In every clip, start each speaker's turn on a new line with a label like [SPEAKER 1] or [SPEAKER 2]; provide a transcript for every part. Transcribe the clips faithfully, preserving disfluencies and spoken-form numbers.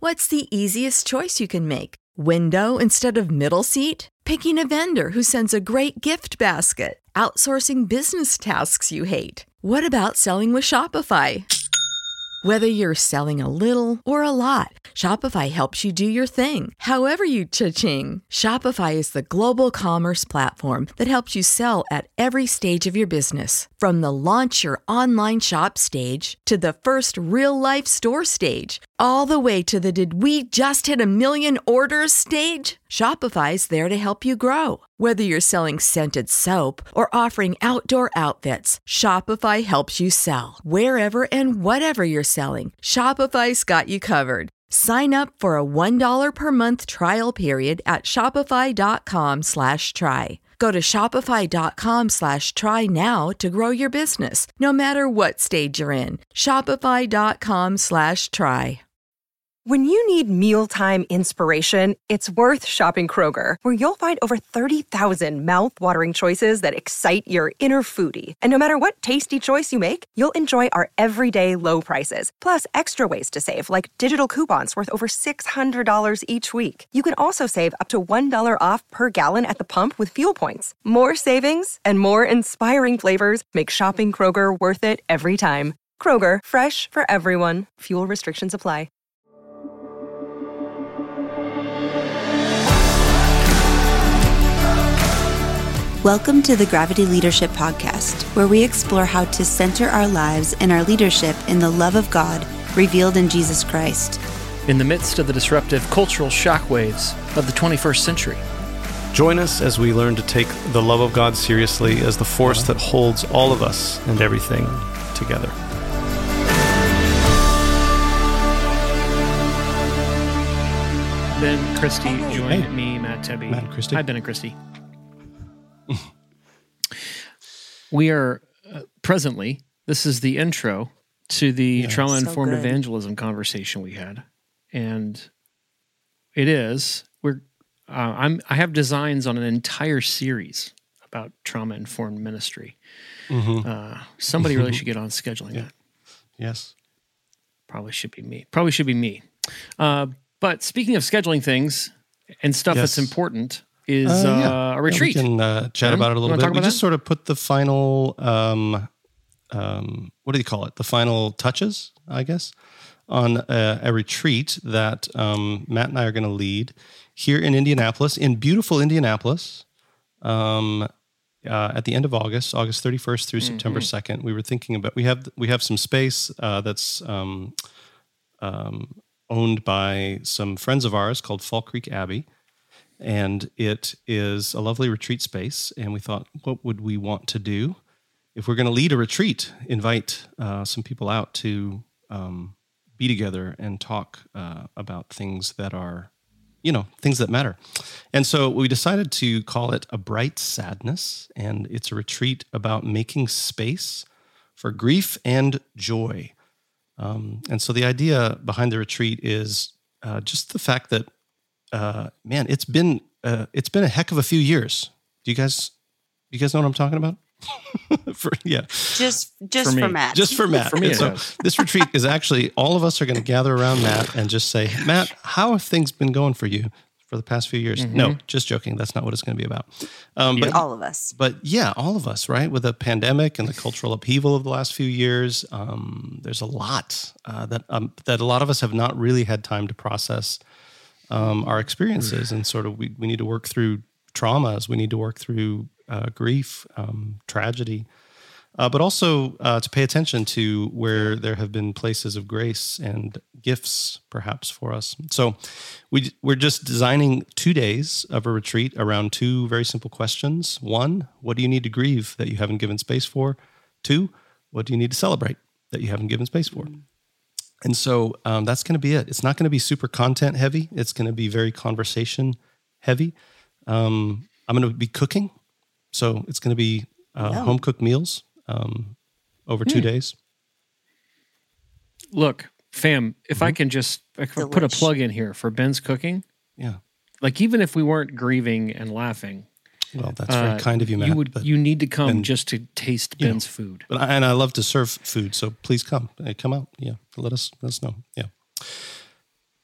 [SPEAKER 1] What's the easiest choice you can make? Window instead of middle seat? Picking a vendor who sends a great gift basket? Outsourcing business tasks you hate? What about selling with Shopify? Whether you're selling a little or a lot, Shopify helps you do your thing, however you cha-ching. Shopify is the global commerce platform that helps you sell at every stage of your business. From the launch your online shop stage to the first real-life store stage, all the way to the did we just hit a million orders stage. Shopify's there to help you grow. Whether you're selling scented soap or offering outdoor outfits, Shopify helps you sell. Wherever and whatever you're selling, Shopify's got you covered. Sign up for a one dollar per month trial period at shopify.com slash try. Go to shopify.com slash try now to grow your business, no matter what stage you're in. Shopify.com slash try.
[SPEAKER 2] When you need mealtime inspiration, it's worth shopping Kroger, where you'll find over thirty thousand mouth-watering choices that excite your inner foodie. And no matter what tasty choice you make, you'll enjoy our everyday low prices, plus extra ways to save, like digital coupons worth over six hundred dollars each week. You can also save up to one dollar off per gallon at the pump with fuel points. More savings and more inspiring flavors make shopping Kroger worth it every time. Kroger, fresh for everyone. Fuel restrictions apply.
[SPEAKER 3] Welcome to the Gravity Leadership Podcast, where we explore how to center our lives and our leadership in the love of God revealed in Jesus Christ.
[SPEAKER 4] In the midst of the disruptive cultural shockwaves of the twenty-first century.
[SPEAKER 5] Join us as we learn to take the love of God seriously as the force that holds all of us and everything together.
[SPEAKER 4] Ben Christie
[SPEAKER 3] Hey.
[SPEAKER 4] joined
[SPEAKER 5] Hey.
[SPEAKER 4] me, Matt Tebby.
[SPEAKER 5] Matt and Christie.
[SPEAKER 4] Hi, Ben and Christie. We are uh, presently, this is the intro to the
[SPEAKER 5] Yeah.
[SPEAKER 4] trauma-informed
[SPEAKER 3] So good.
[SPEAKER 4] evangelism conversation we had. And it is, we're, uh, I'm, I have designs on an entire series about trauma-informed ministry.
[SPEAKER 5] Mm-hmm.
[SPEAKER 4] Uh, somebody really should get on scheduling
[SPEAKER 5] Yeah.
[SPEAKER 4] that.
[SPEAKER 5] Yes.
[SPEAKER 4] Probably should be me. Probably should be me. Uh, but speaking of scheduling things and stuff
[SPEAKER 5] Yes.
[SPEAKER 4] that's important is
[SPEAKER 5] Uh,
[SPEAKER 4] uh,
[SPEAKER 5] yeah.
[SPEAKER 4] a retreat.
[SPEAKER 5] Yeah, we can uh, chat
[SPEAKER 4] Ben,
[SPEAKER 5] about it a
[SPEAKER 4] you
[SPEAKER 5] little
[SPEAKER 4] wanna
[SPEAKER 5] bit.
[SPEAKER 4] talk
[SPEAKER 5] We
[SPEAKER 4] about
[SPEAKER 5] just
[SPEAKER 4] that?
[SPEAKER 5] sort of put the final, um, um, what do you call it? The final touches, I guess, on a, a retreat that um, Matt and I are going to lead here in Indianapolis, in beautiful Indianapolis, um, uh, at the end of August, August thirty-first through September second. We were thinking about, we have we have some space uh, that's um, um, owned by some friends of ours called Fall Creek Abbey. And it is a lovely retreat space. And we thought, what would we want to do if we're going to lead a retreat? Invite uh, some people out to um, be together and talk uh, about things that are, you know, things that matter. And so we decided to call it A Bright Sadness. And it's a retreat about making space for grief and joy. Um, and so the idea behind the retreat is uh, just the fact that Uh, man, it's been uh, it's been a heck of a few years. Do you guys, you guys know what I'm talking about? for, yeah,
[SPEAKER 3] Just just
[SPEAKER 4] For
[SPEAKER 3] for,
[SPEAKER 4] me.
[SPEAKER 3] Matt.
[SPEAKER 5] just for Matt.
[SPEAKER 4] For me,
[SPEAKER 5] And
[SPEAKER 4] it
[SPEAKER 5] so
[SPEAKER 4] does.
[SPEAKER 5] this retreat is actually all of us are going to gather around Matt and just say, Matt, how have things been going for you for the past few years?
[SPEAKER 4] Mm-hmm.
[SPEAKER 5] No, just joking. That's not what it's going to be about. Um, but
[SPEAKER 3] All of us.
[SPEAKER 5] but yeah, all of us, right? With the pandemic and the cultural upheaval of the last few years, um, there's a lot uh, that um, that a lot of us have not really had time to process um, our experiences, and sort of we we need to work through traumas, we need to work through uh, grief, um, tragedy, uh, but also uh, to pay attention to where there have been places of grace and gifts, perhaps for us. So we we're just designing two days of a retreat around two very simple questions. One, what do you need to grieve that you haven't given space for? Two, what do you need to celebrate that you haven't given space for? And so um, that's going to be it. It's not going to be super content heavy. It's going to be very conversation heavy. Um, I'm going to be cooking. So it's going to be uh,
[SPEAKER 3] Yum.
[SPEAKER 5] home cooked meals um, over two days.
[SPEAKER 4] Look, fam, if I can just I can put a
[SPEAKER 3] Delish.
[SPEAKER 4] plug in here for Ben's cooking,
[SPEAKER 5] Yeah.
[SPEAKER 4] like even if we weren't grieving and laughing,
[SPEAKER 5] Well, that's very
[SPEAKER 4] uh,
[SPEAKER 5] kind of you, Matt.
[SPEAKER 4] you would
[SPEAKER 5] but,
[SPEAKER 4] you need to come
[SPEAKER 5] and,
[SPEAKER 4] just to taste
[SPEAKER 5] you know,
[SPEAKER 4] Ben's food.
[SPEAKER 5] but I, and I love to serve food. So please come. Hey, come out. Yeah. Let us, let us know. Yeah.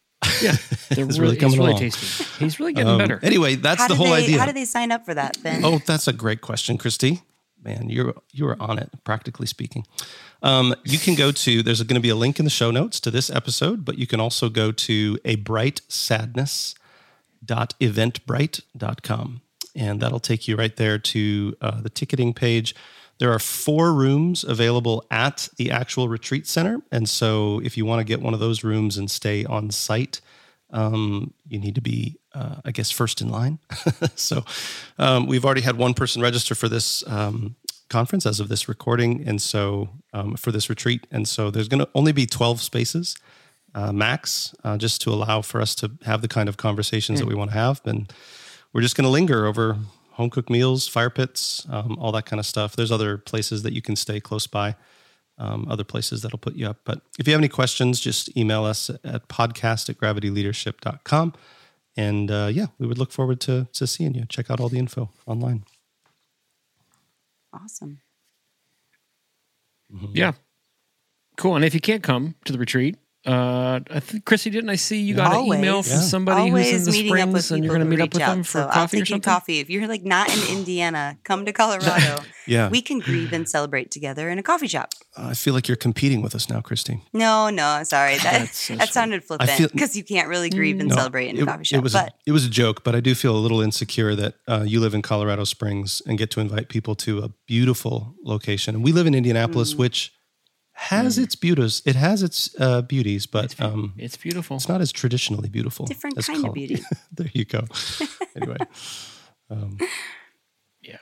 [SPEAKER 4] Yeah, they're
[SPEAKER 5] It's
[SPEAKER 4] really,
[SPEAKER 5] really coming
[SPEAKER 4] it's really
[SPEAKER 5] along.
[SPEAKER 4] tasty. He's really getting
[SPEAKER 5] Um,
[SPEAKER 4] better.
[SPEAKER 5] Anyway, that's
[SPEAKER 3] How
[SPEAKER 5] the
[SPEAKER 3] do
[SPEAKER 5] whole
[SPEAKER 3] they,
[SPEAKER 5] idea.
[SPEAKER 3] How do they sign up for that, Ben?
[SPEAKER 5] Oh, that's a great question, Christy. Man, you're you were on it, practically speaking. Um, you can go to, there's going to be a link in the show notes to this episode, but you can also go to a bright sadness dot eventbrite dot com, and that'll take you right there to uh, the ticketing page. There are four rooms available at the actual retreat center, and so if you want to get one of those rooms and stay on site, um, you need to be, uh, I guess, first in line. so um, we've already had one person register for this um, conference as of this recording, and so um, for this retreat, and so there's going to only be twelve spaces uh, max, uh, just to allow for us to have the kind of conversations mm. that we want to have. And we're just going to linger over home cooked meals, fire pits, um, all that kind of stuff. There's other places that you can stay close by. Um, other places that'll put you up. But if you have any questions, just email us at podcast at gravity leadership dot com. And uh, yeah, we would look forward to, to seeing you. Check out all the info online.
[SPEAKER 3] Awesome.
[SPEAKER 4] Mm-hmm. Yeah. Cool. And if you can't come to the retreat, uh, I think, Chrissy, didn't I see you got
[SPEAKER 3] Always.
[SPEAKER 4] an email from
[SPEAKER 5] Yeah.
[SPEAKER 4] somebody
[SPEAKER 3] Always
[SPEAKER 4] who's in the
[SPEAKER 3] meeting up with
[SPEAKER 4] Springs and you're
[SPEAKER 3] people
[SPEAKER 4] going to
[SPEAKER 3] who
[SPEAKER 4] meet up
[SPEAKER 3] reach
[SPEAKER 4] with
[SPEAKER 3] out.
[SPEAKER 4] them for
[SPEAKER 3] So I'll
[SPEAKER 4] coffee or
[SPEAKER 3] take you
[SPEAKER 4] something?
[SPEAKER 3] coffee. If you're like not in Indiana, come to Colorado.
[SPEAKER 5] Yeah.
[SPEAKER 3] We can grieve and celebrate together in a coffee shop.
[SPEAKER 5] Uh, I feel like you're competing with us now, Christy.
[SPEAKER 3] No, no, I'm sorry. That
[SPEAKER 4] That's so
[SPEAKER 3] that
[SPEAKER 4] sweet.
[SPEAKER 3] sounded
[SPEAKER 5] feel-
[SPEAKER 3] flippant because you can't really grieve and
[SPEAKER 5] No,
[SPEAKER 3] celebrate in a
[SPEAKER 5] it,
[SPEAKER 3] coffee shop.
[SPEAKER 5] It was,
[SPEAKER 3] but
[SPEAKER 5] a, it was a joke, but I do feel a little insecure that uh, you live in Colorado Springs and get to invite people to a beautiful location. And we live in Indianapolis,
[SPEAKER 3] Mm.
[SPEAKER 5] which has its beauties. It has its uh, beauties, but um,
[SPEAKER 4] It's beautiful.
[SPEAKER 5] it's not as traditionally beautiful.
[SPEAKER 3] Different
[SPEAKER 5] as
[SPEAKER 3] kind of
[SPEAKER 5] Col-
[SPEAKER 3] beauty.
[SPEAKER 5] There you go. Anyway. Um,
[SPEAKER 4] Yeah.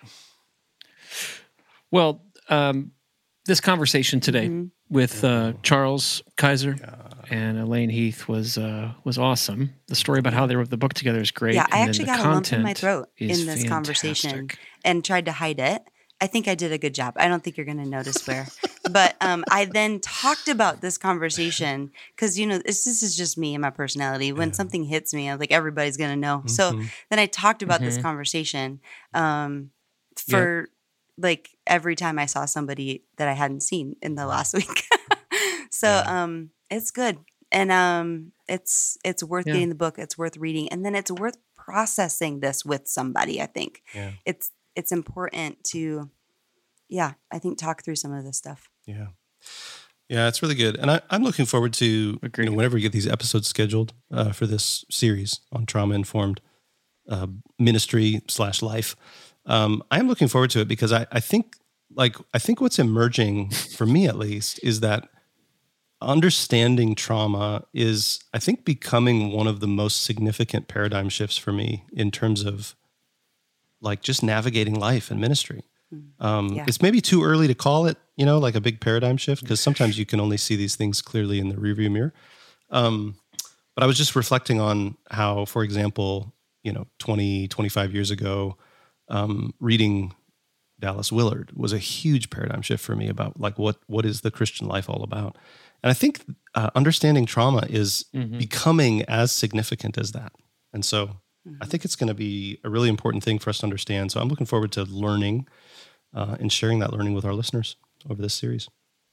[SPEAKER 4] Well, um, this conversation today
[SPEAKER 3] Mm-hmm.
[SPEAKER 4] with uh, Charles Kaiser and Elaine Heath was uh, was awesome. The story about how they wrote the book together is great.
[SPEAKER 3] yeah, I
[SPEAKER 4] and then
[SPEAKER 3] actually
[SPEAKER 4] the
[SPEAKER 3] got a lump in my
[SPEAKER 4] content
[SPEAKER 3] throat in
[SPEAKER 4] is
[SPEAKER 3] this conversation
[SPEAKER 4] fantastic.
[SPEAKER 3] and tried to hide it. I think I did a good job. I don't think you're going to notice where. But um, I then talked about this conversation because, you know, this, this is just me and my personality. When something hits me, I'm like, everybody's going to know. So
[SPEAKER 5] Mm-hmm.
[SPEAKER 3] then I talked about this
[SPEAKER 4] Mhm.
[SPEAKER 3] conversation um, for like every time I saw somebody that I hadn't seen in the last week. so
[SPEAKER 5] Yeah.
[SPEAKER 3] um, it's good. And um, it's it's worth
[SPEAKER 4] Yeah.
[SPEAKER 3] getting the book. It's worth reading. And then it's worth processing this with somebody, I think.
[SPEAKER 5] Yeah.
[SPEAKER 3] It's it's important to, yeah, I think talk through some of this stuff.
[SPEAKER 5] Yeah. Yeah, it's really good. And I, I'm looking forward to, you
[SPEAKER 4] Agreed.
[SPEAKER 5] know, whenever we get these episodes scheduled uh, for this series on trauma-informed uh, ministry slash life. Um, I am looking forward to it because I, I think, like, I think what's emerging, for me at least, is that understanding trauma is, I think, becoming one of the most significant paradigm shifts for me in terms of, like, just navigating life and ministry. Um,
[SPEAKER 3] Yeah.
[SPEAKER 5] It's maybe too early to call it, you know, like a big paradigm shift, because sometimes you can only see these things clearly in the rearview mirror. Um, but I was just reflecting on how, for example, you know, twenty, twenty-five years ago, um, reading Dallas Willard was a huge paradigm shift for me about like what what is the Christian life all about. And I think uh, understanding trauma is
[SPEAKER 4] Mhm.
[SPEAKER 5] becoming as significant as that. And so I think it's going to be a really important thing for us to understand. So I'm looking forward to learning uh, and sharing that learning with our listeners over this series.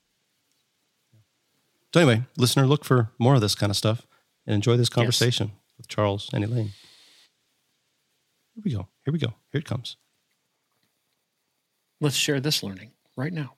[SPEAKER 5] So anyway, listener, look for more of this kind of stuff and enjoy this conversation with Charles and Elaine. Here we go. Here we go. Here it comes.
[SPEAKER 4] Let's share this learning right now.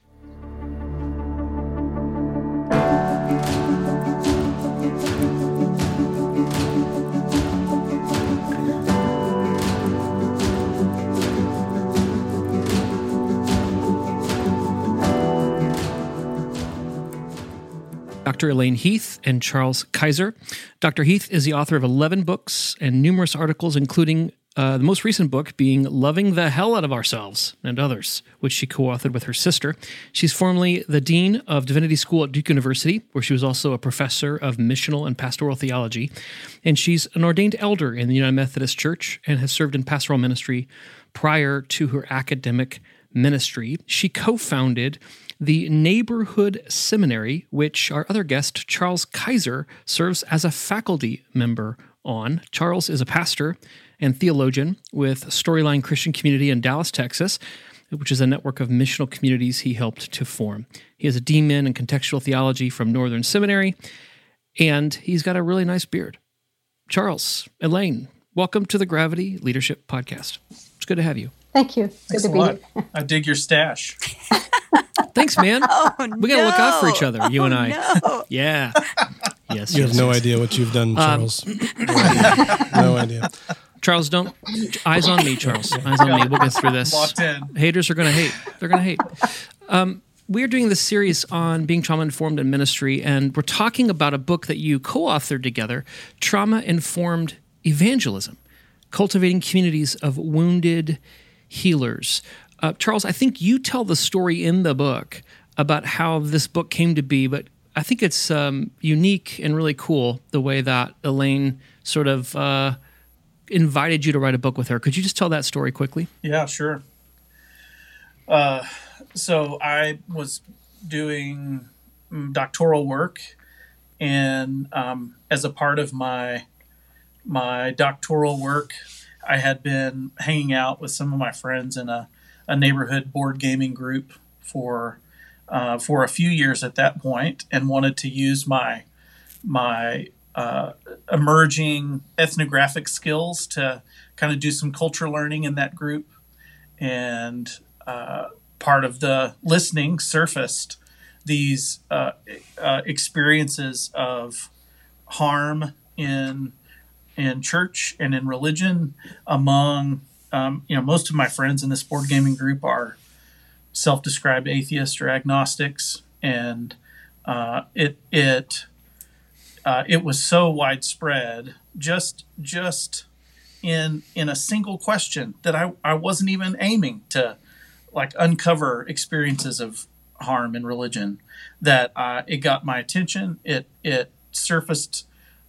[SPEAKER 4] Doctor Elaine Heath and Charles Kaiser. Doctor Heath is the author of eleven books and numerous articles, including uh, the most recent book being Loving the Hell Out of Ourselves and Others, which she co-authored with her sister. She's formerly the Dean of Divinity School at Duke University, where she was also a professor of missional and pastoral theology. And she's an ordained elder in the United Methodist Church and has served in pastoral ministry prior to her academic ministry. She co-founded the Neighborhood Seminary, which our other guest, Charles Kaiser, serves as a faculty member on. Charles is a pastor and theologian with Storyline Christian Community in Dallas, Texas, which is a network of missional communities he helped to form. He has a D Min in contextual theology from Northern Seminary, and he's got a really nice beard. Charles, Elaine, welcome to the Gravity Leadership Podcast. It's good to have you.
[SPEAKER 6] Thank you. Good
[SPEAKER 7] Thanks
[SPEAKER 6] to
[SPEAKER 7] a
[SPEAKER 6] be
[SPEAKER 7] lot.
[SPEAKER 6] here.
[SPEAKER 7] I dig your stash.
[SPEAKER 4] Thanks, man.
[SPEAKER 3] Oh,
[SPEAKER 4] we got to look out for each other, you
[SPEAKER 3] oh,
[SPEAKER 4] and I.
[SPEAKER 3] No.
[SPEAKER 4] Yeah. Yes.
[SPEAKER 5] You
[SPEAKER 4] yes,
[SPEAKER 5] have no
[SPEAKER 4] yes.
[SPEAKER 5] idea what you've done, Charles. Um, no idea. No idea.
[SPEAKER 4] Charles, don't. Eyes on me, Charles. Eyes on me. We'll get through this.
[SPEAKER 7] Locked in.
[SPEAKER 4] Haters are going to hate. They're going to hate. Um, we're doing this series on being trauma-informed in ministry, and we're talking about a book that you co-authored together, Trauma-Informed Evangelism, Cultivating Communities of Wounded Healers. Uh, Charles, I think you tell the story in the book about how this book came to be, but I think it's um, unique and really cool the way that Elaine sort of uh, invited you to write a book with her. Could you just tell that story quickly?
[SPEAKER 7] Yeah, sure. Uh, so I was doing doctoral work, and um, as a part of my my doctoral work, I had been hanging out with some of my friends in a, a neighborhood board gaming group for uh, for a few years at that point, and wanted to use my my uh, emerging ethnographic skills to kind of do some culture learning in that group. And uh, part of the listening surfaced these uh, uh, experiences of harm in in church and in religion among um, you know most of my friends in this board gaming group are self-described atheists or agnostics, and uh, it it uh, it was so widespread just just in in a single question that I, I wasn't even aiming to like uncover experiences of harm in religion, that uh, it got my attention. It it surfaced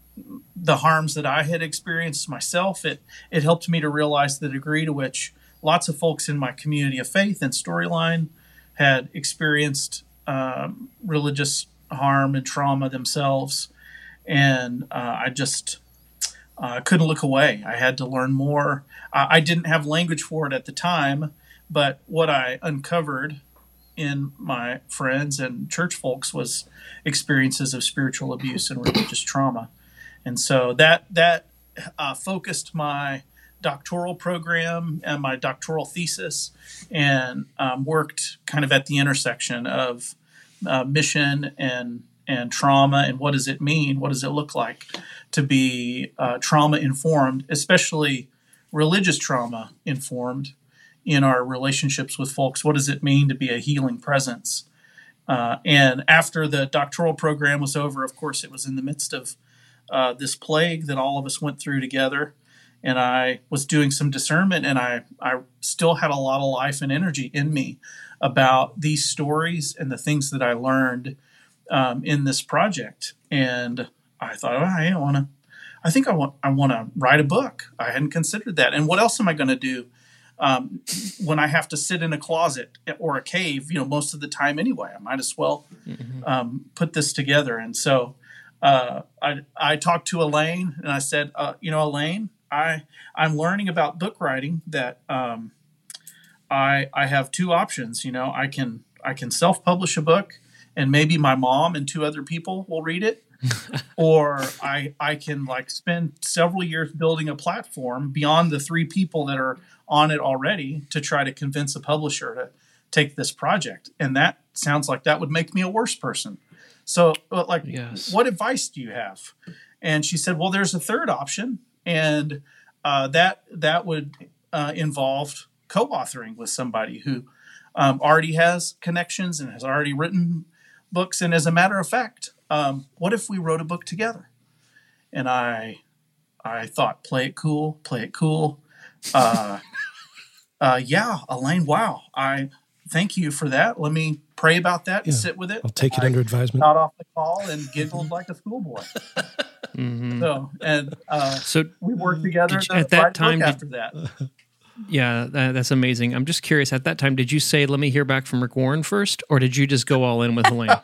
[SPEAKER 7] the harms that I had experienced myself. It it helped me to realize the degree to which lots of folks in my community of faith and Storyline had experienced um, religious harm and trauma themselves. And uh, I just uh, couldn't look away. I had to learn more. Uh, I didn't have language for it at the time, but what I uncovered in my friends and church folks was experiences of spiritual abuse and religious trauma. And so that that uh, focused my doctoral program and my doctoral thesis, and um, worked kind of at the intersection of uh, mission and and trauma, and what does it mean? What does it look like to be uh, trauma informed, especially religious trauma informed in our relationships with folks? What does it mean to be a healing presence? Uh, and after the doctoral program was over, of course, it was in the midst of uh, this plague that all of us went through together. And I was doing some discernment, and I, I still had a lot of life and energy in me about these stories and the things that I learned um, in this project. And I thought, oh, I want to, I think I want, I want to write a book. I hadn't considered that. And what else am I going to do um, when I have to sit in a closet or a cave, you know, most of the time anyway? I might as well um, put this together. And so uh, I, I talked to Elaine, and I said, uh, you know, Elaine, I, I'm learning about book writing that um, I I have two options. You know, I can I can self-publish a book, and maybe my mom and two other people will read it, or I I can like spend several years building a platform beyond the three people that are on it already to try to convince a publisher to take this project. And that sounds like that would make me a worse person. So, like,
[SPEAKER 4] Yes.
[SPEAKER 7] What advice do you have? And she said, well, there's a third option. And uh, that that would uh, involve co-authoring with somebody who um, already has connections and has already written books. And as a matter of fact, um, what if we wrote a book together? And I I thought, play it cool, play it cool. Uh, uh, yeah, Elaine, wow. I thank you for that. Let me pray about that and
[SPEAKER 5] Yeah,
[SPEAKER 7] sit with it.
[SPEAKER 5] I'll take it
[SPEAKER 7] I
[SPEAKER 5] under advisement.
[SPEAKER 7] got off the call and giggled like a schoolboy.
[SPEAKER 4] Mm-hmm.
[SPEAKER 7] So, and uh,
[SPEAKER 4] So
[SPEAKER 7] we worked together
[SPEAKER 4] Did you-
[SPEAKER 7] to
[SPEAKER 4] at that
[SPEAKER 7] write a book
[SPEAKER 4] time, did-
[SPEAKER 7] after that.
[SPEAKER 4] yeah, that, that's amazing. I'm just curious. At that time, did you say, "Let me hear back from Rick Warren" first, or did you just go all in with Elaine?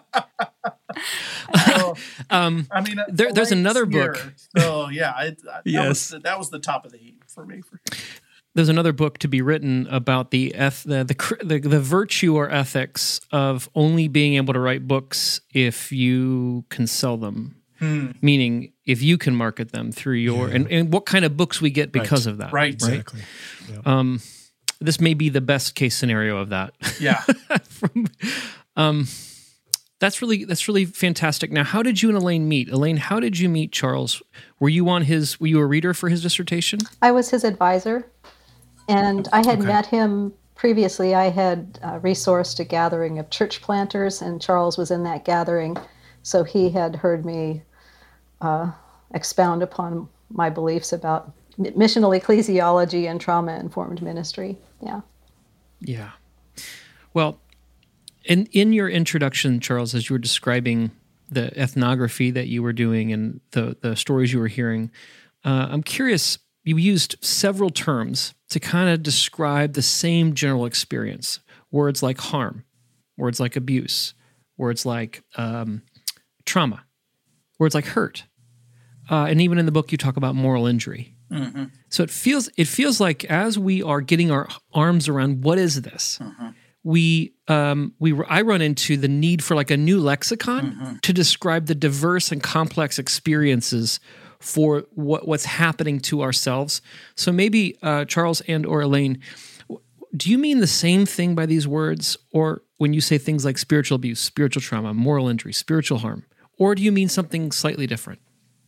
[SPEAKER 7] So,
[SPEAKER 4] um,
[SPEAKER 7] I mean,
[SPEAKER 4] There- there's
[SPEAKER 7] Elaine's
[SPEAKER 4] another
[SPEAKER 7] here,
[SPEAKER 4] book.
[SPEAKER 7] So yeah, I, that,
[SPEAKER 4] Yes.
[SPEAKER 7] was the, that was the top of the heap for me. For sure.
[SPEAKER 4] There's another book to be written about the eth- the, the cr- the the virtue or ethics of only being able to write books if you can sell them.
[SPEAKER 7] Hmm.
[SPEAKER 4] Meaning, if you can market them through your,
[SPEAKER 6] Yeah.
[SPEAKER 4] and, and what kind of books we get because
[SPEAKER 6] Right.
[SPEAKER 4] of that.
[SPEAKER 7] Right.
[SPEAKER 6] Exactly. Yeah.
[SPEAKER 4] Um, this may be the best case scenario of that.
[SPEAKER 7] Yeah.
[SPEAKER 4] From, um, that's really that's really fantastic. Now, how did you and Elaine meet? Elaine, how did you meet Charles? Were you on his? Were you a reader for his dissertation?
[SPEAKER 8] I was his advisor, and I had
[SPEAKER 4] Okay.
[SPEAKER 8] met him previously. I had uh, resourced a gathering of church planters, and Charles was in that gathering, so he had heard me uh, expound upon my beliefs about missional ecclesiology and trauma-informed ministry. Yeah.
[SPEAKER 4] Yeah. Well, in in your introduction, Charles, as you were describing the ethnography that you were doing and the the stories you were hearing, uh, I'm curious. You used several terms to kind of describe the same general experience. Words like harm, words like abuse, words like um, trauma, words like hurt, uh, and even in the book you talk about moral injury.
[SPEAKER 7] Mm-hmm.
[SPEAKER 4] So it feels it feels like as we are getting our arms around what is this,
[SPEAKER 7] Mm-hmm.
[SPEAKER 4] we um, we I run into the need for like a new lexicon
[SPEAKER 7] Mm-hmm.
[SPEAKER 4] to describe the diverse and complex experiences for what what's happening to ourselves. So maybe uh, Charles and or Elaine, do you mean the same thing by these words, or when you say things like spiritual abuse, spiritual trauma, moral injury, spiritual harm, or do you mean something slightly different?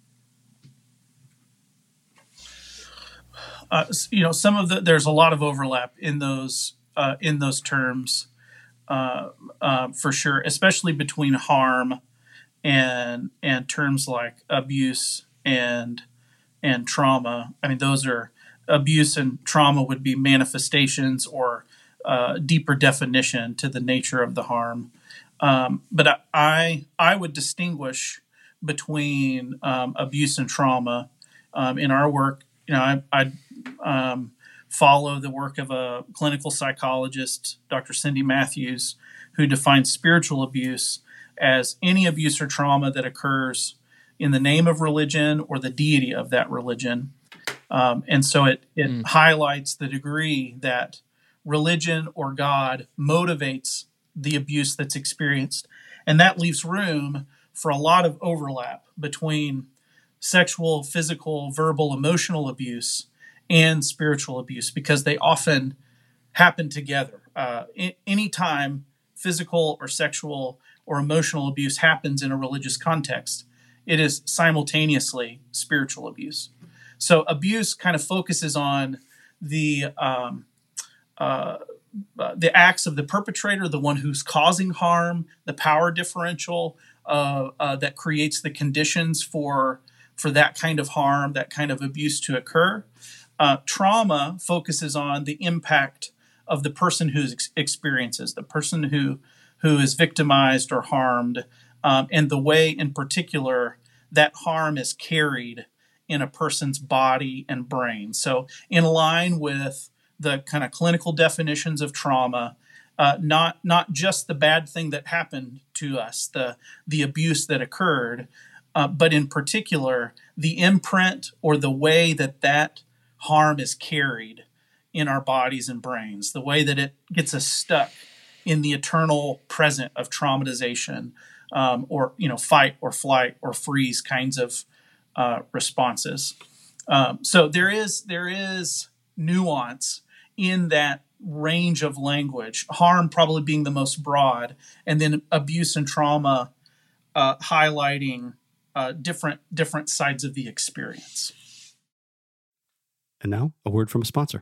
[SPEAKER 7] Uh, you know, some of the there's a lot of overlap in those uh, in those terms, uh, uh, for sure, especially between harm and and terms like abuse and and trauma. I mean, those are abuse and trauma would be manifestations or uh, deeper definition to the nature of the harm. Um, but I, I I would distinguish between um, abuse and trauma um, in our work. You know, I, I um, follow the work of a clinical psychologist, Doctor Cindy Matthews, who defines spiritual abuse as any abuse or trauma that occurs in the name of religion or the deity of that religion. Um, and so it, it mm. highlights the degree that religion or God motivates the abuse that's experienced. And that leaves room for a lot of overlap between sexual, physical, verbal, emotional abuse and spiritual abuse, because they often happen together. Uh, anytime physical or sexual or emotional abuse happens in a religious context, it is simultaneously spiritual abuse. So abuse kind of focuses on the um, uh, uh, the acts of the perpetrator, the one who's causing harm, the power differential uh, uh, that creates the conditions for for that kind of harm, that kind of abuse to occur. Uh, trauma focuses on the impact of the person who ex- experiences, the person who who is victimized or harmed, um, and the way in particular that harm is carried in a person's body and brain. So in line with the kind of clinical definitions of trauma, uh, not not just the bad thing that happened to us, the, the abuse that occurred, uh, but in particular, the imprint or the way that that harm is carried in our bodies and brains, the way that it gets us stuck in the eternal present of traumatization, um, or, you know, fight or flight or freeze kinds of uh, responses. Um, so there is there is nuance in that range of language, harm probably being the most broad, and then abuse and trauma uh, highlighting uh, different different sides of the experience.
[SPEAKER 5] And now, a word from a sponsor.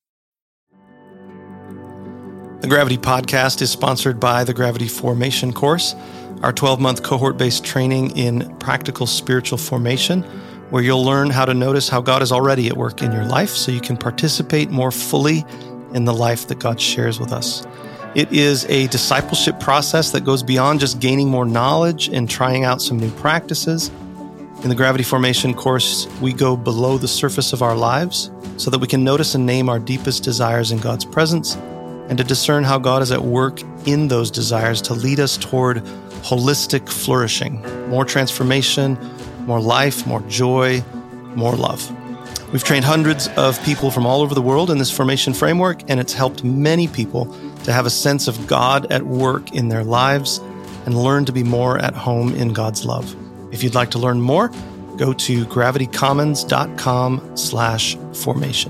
[SPEAKER 5] The Gravity Podcast is sponsored by the Gravity Formation course, our twelve-month cohort-based training in practical spiritual formation, where you'll learn how to notice how God is already at work in your life so you can participate more fully in the life that God shares with us. It is a discipleship process that goes beyond just gaining more knowledge and trying out some new practices. In the Gravity Formation course, we go below the surface of our lives so that we can notice and name our deepest desires in God's presence and to discern how God is at work in those desires to lead us toward holistic flourishing, more transformation, more life, more joy, more love. We've trained hundreds of people from all over the world in this formation framework, and it's helped many people to have a sense of God at work in their lives and learn to be more at home in God's love. If you'd like to learn more, go to gravitycommons.com slash formation.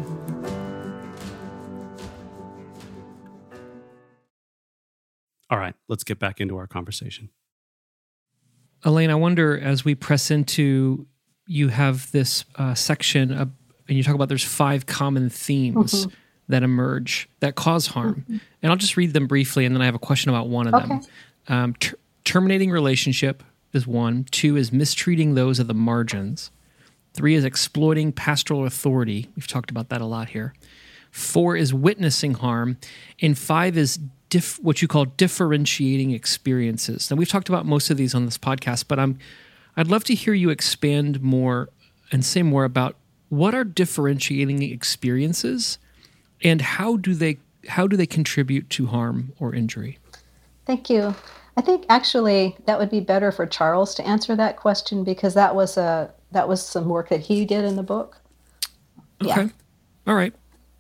[SPEAKER 6] All right, let's get back into our conversation.
[SPEAKER 4] Elaine, I wonder, as we press into, you have this uh, section, uh, and you talk about there's five common themes mm-hmm. that emerge that cause harm. Mm-hmm. And I'll just read them briefly, and then I have a question about one of okay. them. Um, ter- terminating relationship is one. Two is mistreating those at the margins. Three is exploiting pastoral authority. We've talked about that a lot here. Four is witnessing harm. And five is Dif- what you call differentiating experiences. Now, we've talked about most of these on this podcast, but I'm, I'd love to hear you expand more and say more about what are differentiating experiences and how do they how do they contribute to harm or injury?
[SPEAKER 8] Thank you. I think actually that would be better for Charles to answer that question because that was a that was some work that he did in the book.
[SPEAKER 4] Okay. Yeah. All right.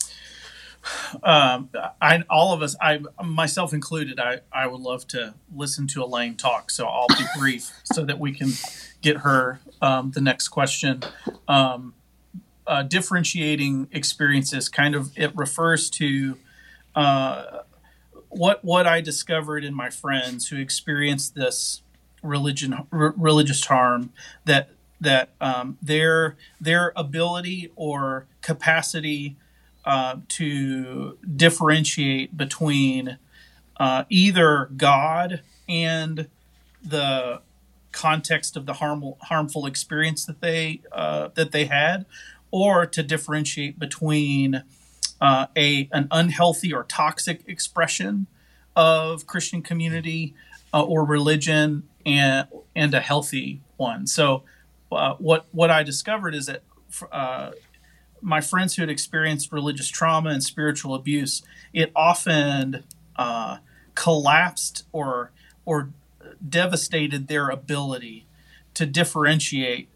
[SPEAKER 7] Um, I, all of us, I myself included, I, I would love to listen to Elaine talk, so I'll be brief so that we can get her um, the next question. Um, uh, differentiating experiences, kind of, it refers to uh, what what I discovered in my friends who experienced this religion r- religious harm, that that um, their their ability or capacity Uh, to differentiate between uh, either God and the context of the harmful harmful experience that they uh, that they had, or to differentiate between uh, a an unhealthy or toxic expression of Christian community uh, or religion and and a healthy one. So, uh, what what I discovered is that. Uh, My friends who had experienced religious trauma and spiritual abuse, it often uh, collapsed or or devastated their ability to differentiate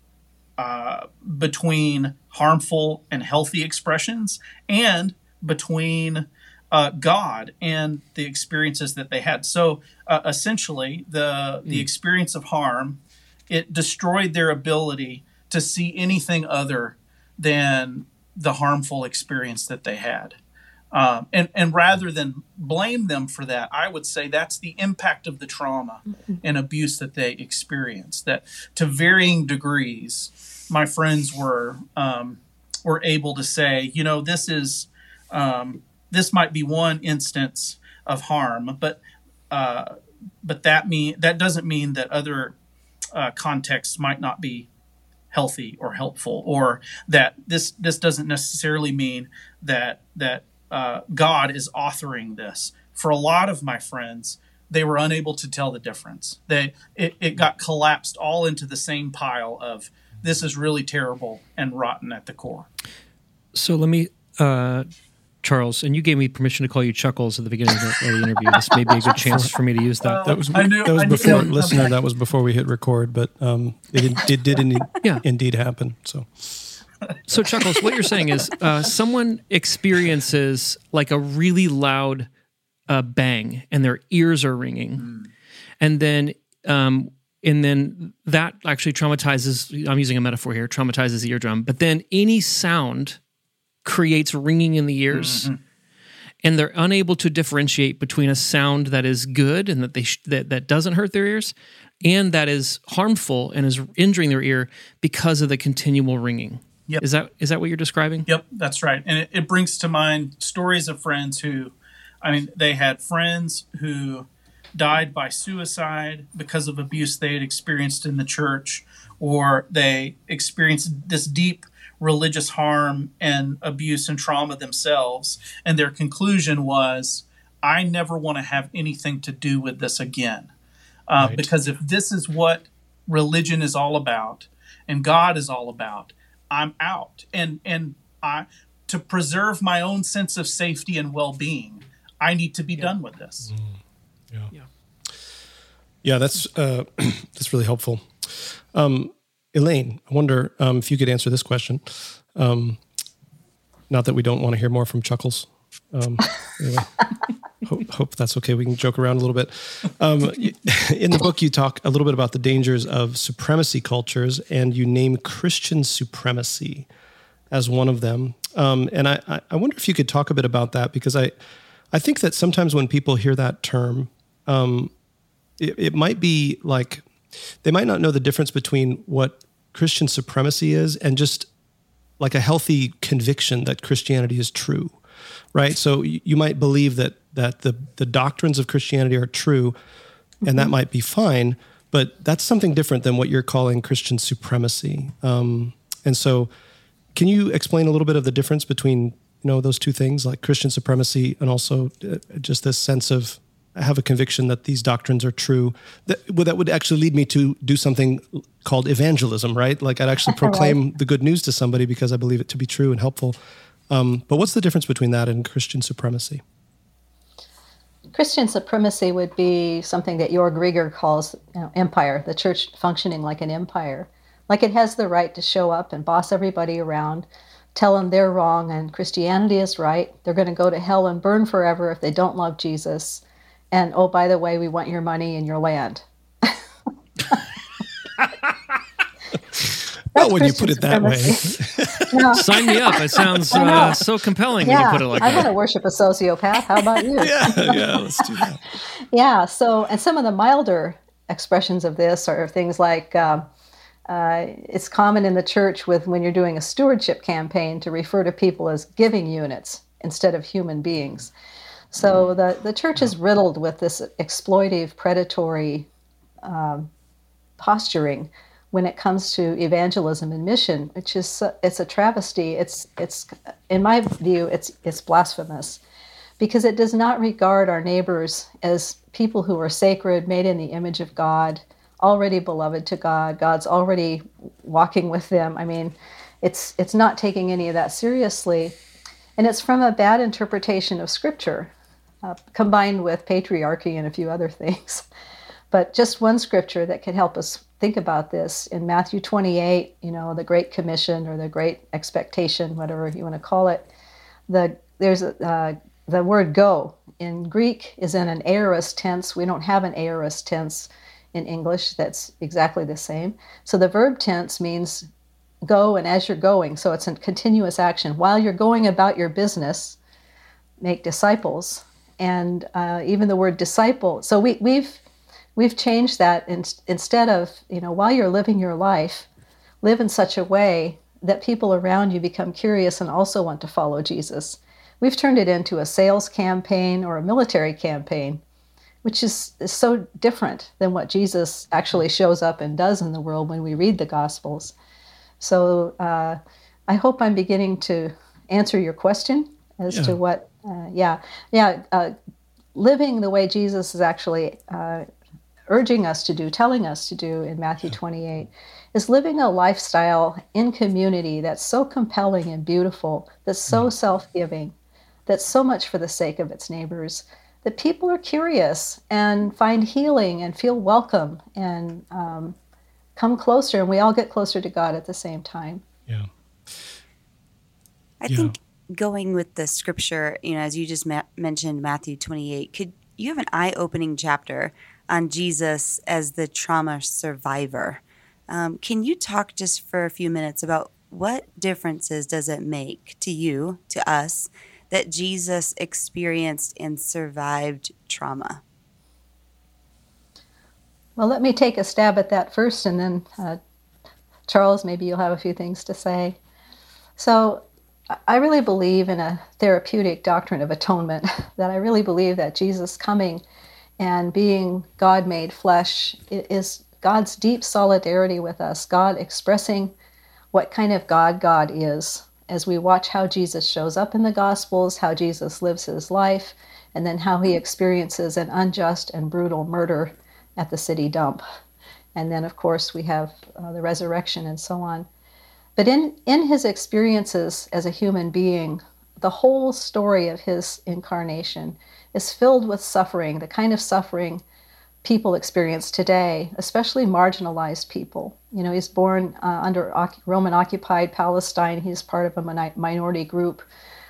[SPEAKER 7] uh, between harmful and healthy expressions and between uh, God and the experiences that they had. So uh, essentially, the the mm. experience of harm, it destroyed their ability to see anything other than the harmful experience that they had. Um, and, and rather than blame them for that, I would say that's the impact of the trauma and abuse that they experienced, that to varying degrees, my friends were um, were able to say, you know, this is um, this might be one instance of harm, but uh, but that mean that doesn't mean that other uh, contexts might not be healthy or helpful, or that this this doesn't necessarily mean that that uh, God is authoring this. For a lot of my friends, they were unable to tell the difference. They it, it got collapsed all into the same pile of this is really terrible and rotten at the core.
[SPEAKER 4] So let me, uh, Charles, and you gave me permission to call you Chuckles at the beginning of the, of the interview. This may be a good chance for me to use that.
[SPEAKER 5] That was
[SPEAKER 7] I knew,
[SPEAKER 5] that was
[SPEAKER 7] I
[SPEAKER 5] before
[SPEAKER 7] knew,
[SPEAKER 5] listener.
[SPEAKER 7] okay.
[SPEAKER 5] That was before we hit record, but um, it, it did indeed,
[SPEAKER 4] yeah.
[SPEAKER 5] indeed happen. So,
[SPEAKER 4] so Chuckles, what you're saying is uh, someone experiences like a really loud uh, bang, and their ears are ringing, mm. and then um, and then that actually traumatizes. I'm using a metaphor here. Traumatizes the eardrum, but then any sound creates ringing in the ears, mm-hmm. and they're unable to differentiate between a sound that is good and that they sh- that that doesn't hurt their ears, and that is harmful and is injuring their ear because of the continual ringing.
[SPEAKER 7] Yep.
[SPEAKER 4] Is that is that what you're describing?
[SPEAKER 7] Yep, that's right. And it, it brings to mind stories of friends who, I mean, they had friends who died by suicide because of abuse they had experienced in the church, or they experienced this deep religious harm and abuse and trauma themselves. And their conclusion was, I never want to have anything to do with this again. Uh, right. Because if this is what religion is all about and God is all about, I'm out. And and I, to preserve my own sense of safety and well-being, I need to be yeah. done with this.
[SPEAKER 5] Mm. Yeah. yeah. Yeah, that's uh, that's really helpful. Um, Elaine, I wonder um, if you could answer this question. Um, not that we don't want to hear more from Chuckles, Um, anyway, hope, hope that's okay. We can joke around a little bit. Um, in the book, you talk a little bit about the dangers of supremacy cultures, and you name Christian supremacy as one of them. Um, and I, I wonder if you could talk a bit about that, because I, I think that sometimes when people hear that term, um, it, it might be like they might not know the difference between what Christian supremacy is and just like a healthy conviction that Christianity is true. Right, so you might believe that that the the doctrines of Christianity are true, and mm-hmm. that might be fine, but that's something different than what you're calling Christian supremacy. Um, and so, can you explain a little bit of the difference between you know those two things, like Christian supremacy and also uh, just this sense of I have a conviction that these doctrines are true? That well, that would actually lead me to do something called evangelism, right? Like I'd actually proclaim right. the good news to somebody because I believe it to be true and helpful. Um, but what's the difference between that and Christian supremacy?
[SPEAKER 8] Christian supremacy would be something that Jörg Rieger calls you know, empire, the church functioning like an empire. Like it has the right to show up and boss everybody around, tell them they're wrong and Christianity is right. They're going to go to hell and burn forever if they don't love Jesus. And, oh, by the way, we want your money and your land.
[SPEAKER 5] Well, when Christian you put it that way.
[SPEAKER 8] No.
[SPEAKER 4] Sign me up. It sounds uh, so compelling
[SPEAKER 8] yeah,
[SPEAKER 4] when you put it like
[SPEAKER 8] I
[SPEAKER 4] that.
[SPEAKER 8] want to worship a sociopath. How about you?
[SPEAKER 5] yeah, yeah, let's do that.
[SPEAKER 8] Yeah, so, and some of the milder expressions of this are things like, uh, uh, it's common in the church with when you're doing a stewardship campaign to refer to people as giving units instead of human beings. So the, the church is riddled with this exploitive, predatory um, posturing when it comes to evangelism and mission, which is it's a travesty. It's it's in my view, it's it's blasphemous, because it does not regard our neighbors as people who are sacred, made in the image of God, already beloved to God. God's already walking with them. I mean, it's it's not taking any of that seriously, and it's from a bad interpretation of Scripture, uh, combined with patriarchy and a few other things. But just one scripture that could help us think about this in Matthew twenty-eight, you know, the Great Commission or the Great Expectation, whatever you want to call it. The there's a, uh, the word "go" in Greek is in an aorist tense. We don't have an aorist tense in English that's exactly the same. So the verb tense means go and as you're going. So it's a continuous action. While you're going about your business, make disciples. And uh, even the word disciple. So we, we've We've changed that in, instead of, you know, while you're living your life, live in such a way that people around you become curious and also want to follow Jesus. We've turned it into a sales campaign or a military campaign, which is, is so different than what Jesus actually shows up and does in the world when we read the Gospels. So uh, I hope I'm beginning to answer your question as yeah. to what, uh, yeah, yeah, uh, living the way Jesus is actually uh, urging us to do, telling us to do in Matthew twenty-eight, is living a lifestyle in community that's so compelling and beautiful, that's so self-giving, that's so much for the sake of its neighbors, that people are curious and find healing and feel welcome and um, come closer, and we all get closer to God at the same time.
[SPEAKER 5] Yeah.
[SPEAKER 3] I
[SPEAKER 5] yeah.
[SPEAKER 3] think going with the scripture, you know, as you just ma- mentioned, Matthew twenty-eight, could you have an eye-opening chapter on Jesus as the trauma survivor. Um, can you talk just for a few minutes about what differences does it make to you, to us, that Jesus experienced and survived trauma?
[SPEAKER 8] Well, let me take a stab at that first, and then uh, Charles, maybe you'll have a few things to say. So I really believe in a therapeutic doctrine of atonement, that I really believe that Jesus coming and being God made flesh is God's deep solidarity with us, God expressing what kind of God God is as we watch how Jesus shows up in the Gospels, how Jesus lives his life, and then how he experiences an unjust and brutal murder at the city dump. And then, of course, we have uh, the resurrection and so on. But in, in his experiences as a human being, the whole story of his incarnation is filled with suffering, the kind of suffering people experience today, especially marginalized people. You know, he's born uh, under Roman-occupied Palestine. He's part of a minority group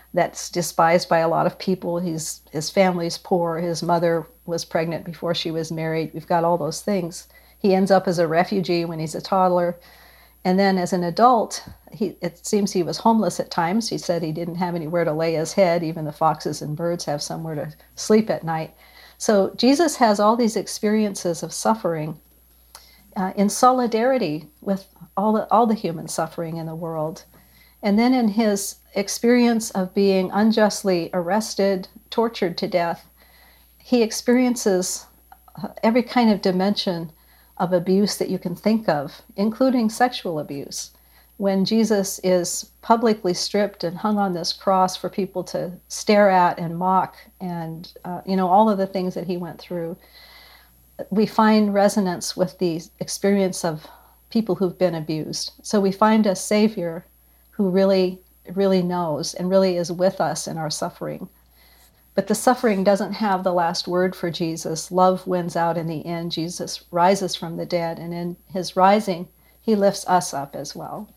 [SPEAKER 8] that's despised by a lot of people. He's, his family's poor. His mother was pregnant before she was married. We've got all those things. He ends up as a refugee when he's a toddler. And then as an adult, he, it seems he was homeless at times. He said he didn't have anywhere to lay his head. Even the foxes and birds have somewhere to sleep at night. So Jesus has all these experiences of suffering uh, in solidarity with all the, all the human suffering in the world. And then in his experience of being unjustly arrested, tortured to death, he experiences every kind of dimension of abuse that you can think of, including sexual abuse. When Jesus is publicly stripped and hung on this cross for people to stare at and mock, and uh, you know, all of the things that he went through, we find resonance with the experience of people who've been abused. So we find a Savior who really, really knows and really is with us in our suffering. But the suffering doesn't have the last word for Jesus. Love wins out in the end. Jesus rises from the dead, and in his rising, he lifts us up as well.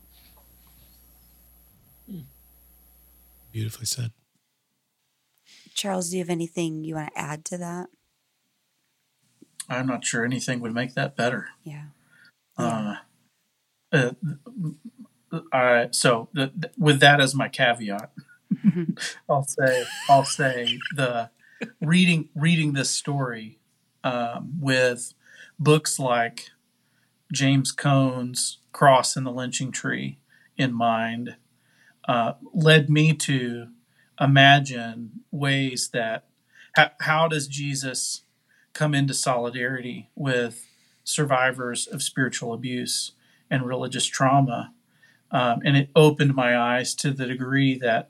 [SPEAKER 6] Beautifully said.
[SPEAKER 3] Charles, do you have anything you want to add to that?
[SPEAKER 7] I'm not sure anything would make that better.
[SPEAKER 3] Yeah.
[SPEAKER 7] Uh, uh, I, so the, the, with that as my caveat, I'll say I'll say the reading reading this story um, with books like James Cone's Cross and the Lynching Tree in mind uh, led me to imagine ways that how, how does Jesus come into solidarity with survivors of spiritual abuse and religious trauma, um, and it opened my eyes to the degree that.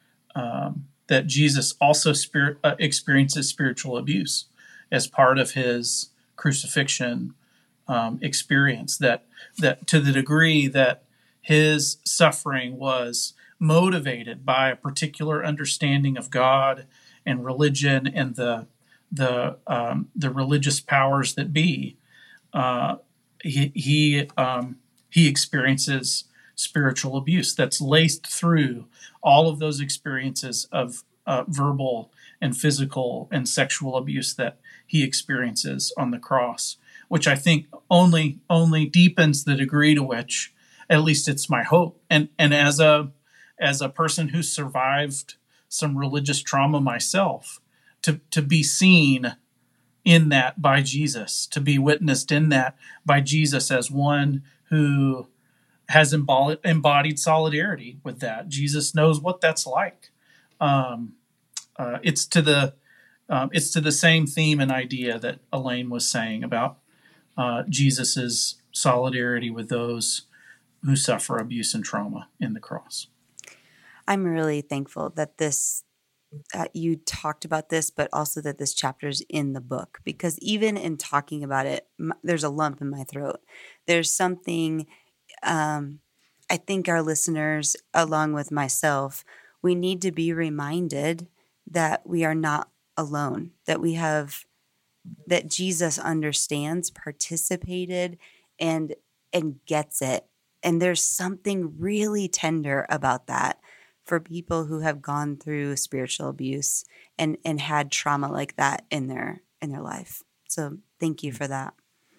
[SPEAKER 7] Um, that Jesus also spirit, uh, experiences spiritual abuse as part of his crucifixion um, experience, that that to the degree that his suffering was motivated by a particular understanding of God and religion and the the um, the religious powers that be, uh, he he, um, he experiences spiritual abuse that's laced through all of those experiences of uh, verbal and physical and sexual abuse that he experiences on the cross, which I think only only deepens the degree to which, at least it's my hope. And and as a as a person who survived some religious trauma myself, to to be seen in that by Jesus, to be witnessed in that by Jesus as one who has embodied solidarity with that. Jesus knows what that's like. Um, uh, it's to the um, it's to the same theme and idea that Elaine was saying about uh, Jesus's solidarity with those who suffer abuse and trauma in the cross.
[SPEAKER 3] I'm really thankful that this uh, you talked about this, but also that this chapter is in the book, because even in talking about it, m- there's a lump in my throat. There's something. Um, I think our listeners, along with myself, we need to be reminded that we are not alone, that we have, that Jesus understands, participated, and and gets it. And there's something really tender about that for people who have gone through spiritual abuse and, and had trauma like that in their in their life. So thank you for that.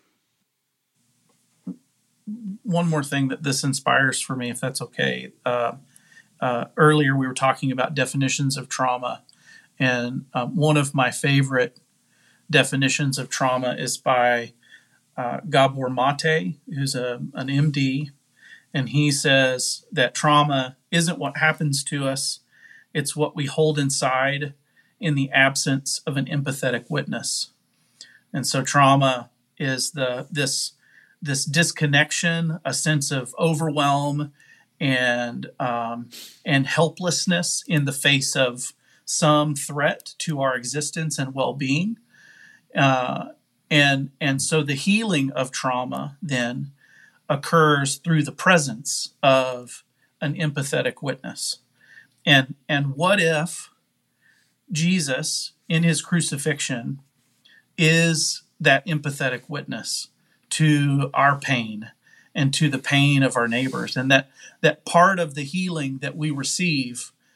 [SPEAKER 7] One more thing that this inspires for me, if that's okay. Uh, uh, earlier, we were talking about definitions of trauma. And um, one of my favorite definitions of trauma is by uh, Gabor Mate, who's a, an M D. And he says that trauma isn't what happens to us. It's what we hold inside in the absence of an empathetic witness. And so trauma is the this this disconnection, a sense of overwhelm and um, and helplessness in the face of some threat to our existence and well-being. Uh, and, and so the healing of trauma then occurs through the presence of an empathetic witness. And, and what if Jesus, in his crucifixion, is that empathetic witness to our pain and to the pain of our neighbors, and that that part of the healing that we receive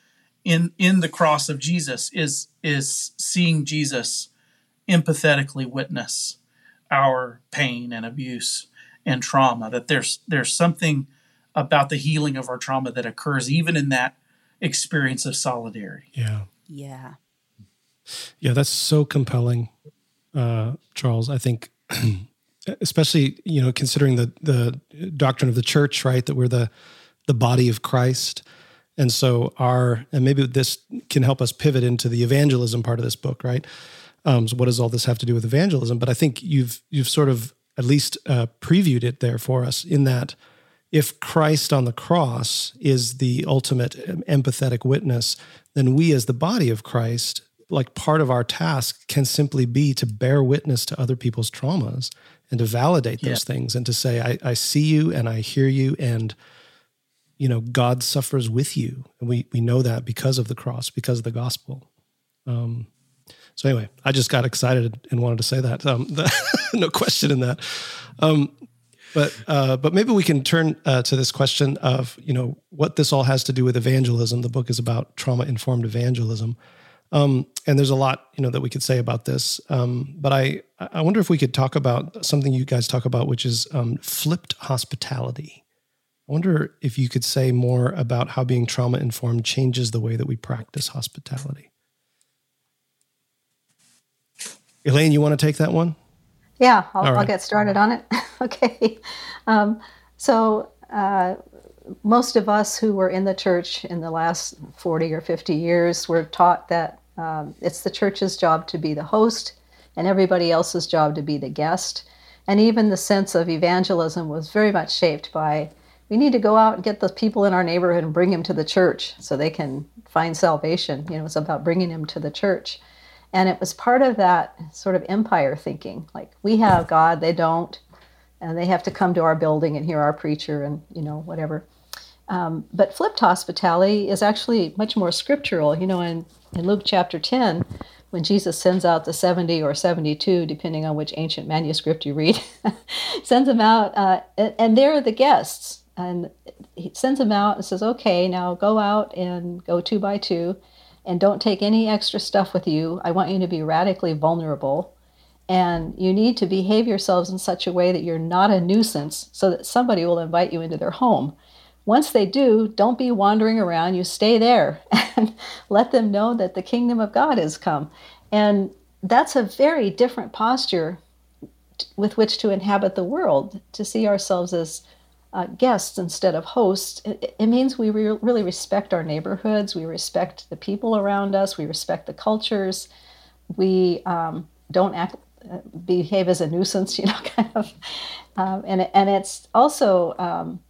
[SPEAKER 7] in in the cross of Jesus is is seeing Jesus empathetically witness our pain and abuse and trauma. That there's there's something about the healing of our trauma that occurs even in that experience of solidarity.
[SPEAKER 9] Yeah.
[SPEAKER 3] Yeah.
[SPEAKER 9] Yeah, that's so compelling, uh, Charles. I think, especially, you know, considering the the doctrine of the church, right? That we're the the body of Christ. And so our, and maybe this can help us pivot into the evangelism part of this book, right? Um, so what does all this have to do with evangelism? But I think you've you've sort of at least uh, previewed it there for us in that if Christ on the cross is the ultimate empathetic witness, then we as the body of Christ, like part of our task can simply be to bear witness to other people's traumas and to validate those yeah. things and to say, I, I see you and I hear you, and you know, God suffers with you. And we we know that because of the cross, because of the gospel. Um, so anyway, I just got excited and wanted to say that. Um, the, no question in that. Um, but uh, but maybe we can turn uh, to this question of, you know, what this all has to do with evangelism. The book is about trauma-informed evangelism. Um, and there's a lot, you know, that we could say about this. Um, but I, I wonder if we could talk about something you guys talk about, which is um, flipped hospitality. I wonder if you could say more about how being trauma-informed changes the way that we practice hospitality. Elaine, you want to take that one?
[SPEAKER 8] Yeah, I'll,
[SPEAKER 9] right.
[SPEAKER 8] I'll get started on it. Okay. Um, so uh, most of us who were in the church in the last forty or fifty years were taught that um, it's the church's job to be the host and everybody else's job to be the guest. And even the sense of evangelism was very much shaped by, we need to go out and get the people in our neighborhood and bring them to the church so they can find salvation. You know, it's about bringing them to the church. And it was part of that sort of empire thinking, like we have God, they don't, and they have to come to our building and hear our preacher and, you know, whatever. Um, but flipped hospitality is actually much more scriptural. You know, in, in Luke chapter ten, when Jesus sends out the seventy or seventy-two, depending on which ancient manuscript you read, sends them out, uh, and, and they're the guests. And he sends them out and says, okay, now go out and go two by two, and don't take any extra stuff with you. I want you to be radically vulnerable. And you need to behave yourselves in such a way that you're not a nuisance so that somebody will invite you into their home. Once they do, don't be wandering around. You stay there and let them know that the kingdom of God has come. And that's a very different posture t- with which to inhabit the world, to see ourselves as uh, guests instead of hosts. It, it means we re- really respect our neighborhoods. We respect the people around us. We respect the cultures. We um, don't act, uh, behave as a nuisance, you know, kind of. Um, and, it, and it's also... Um,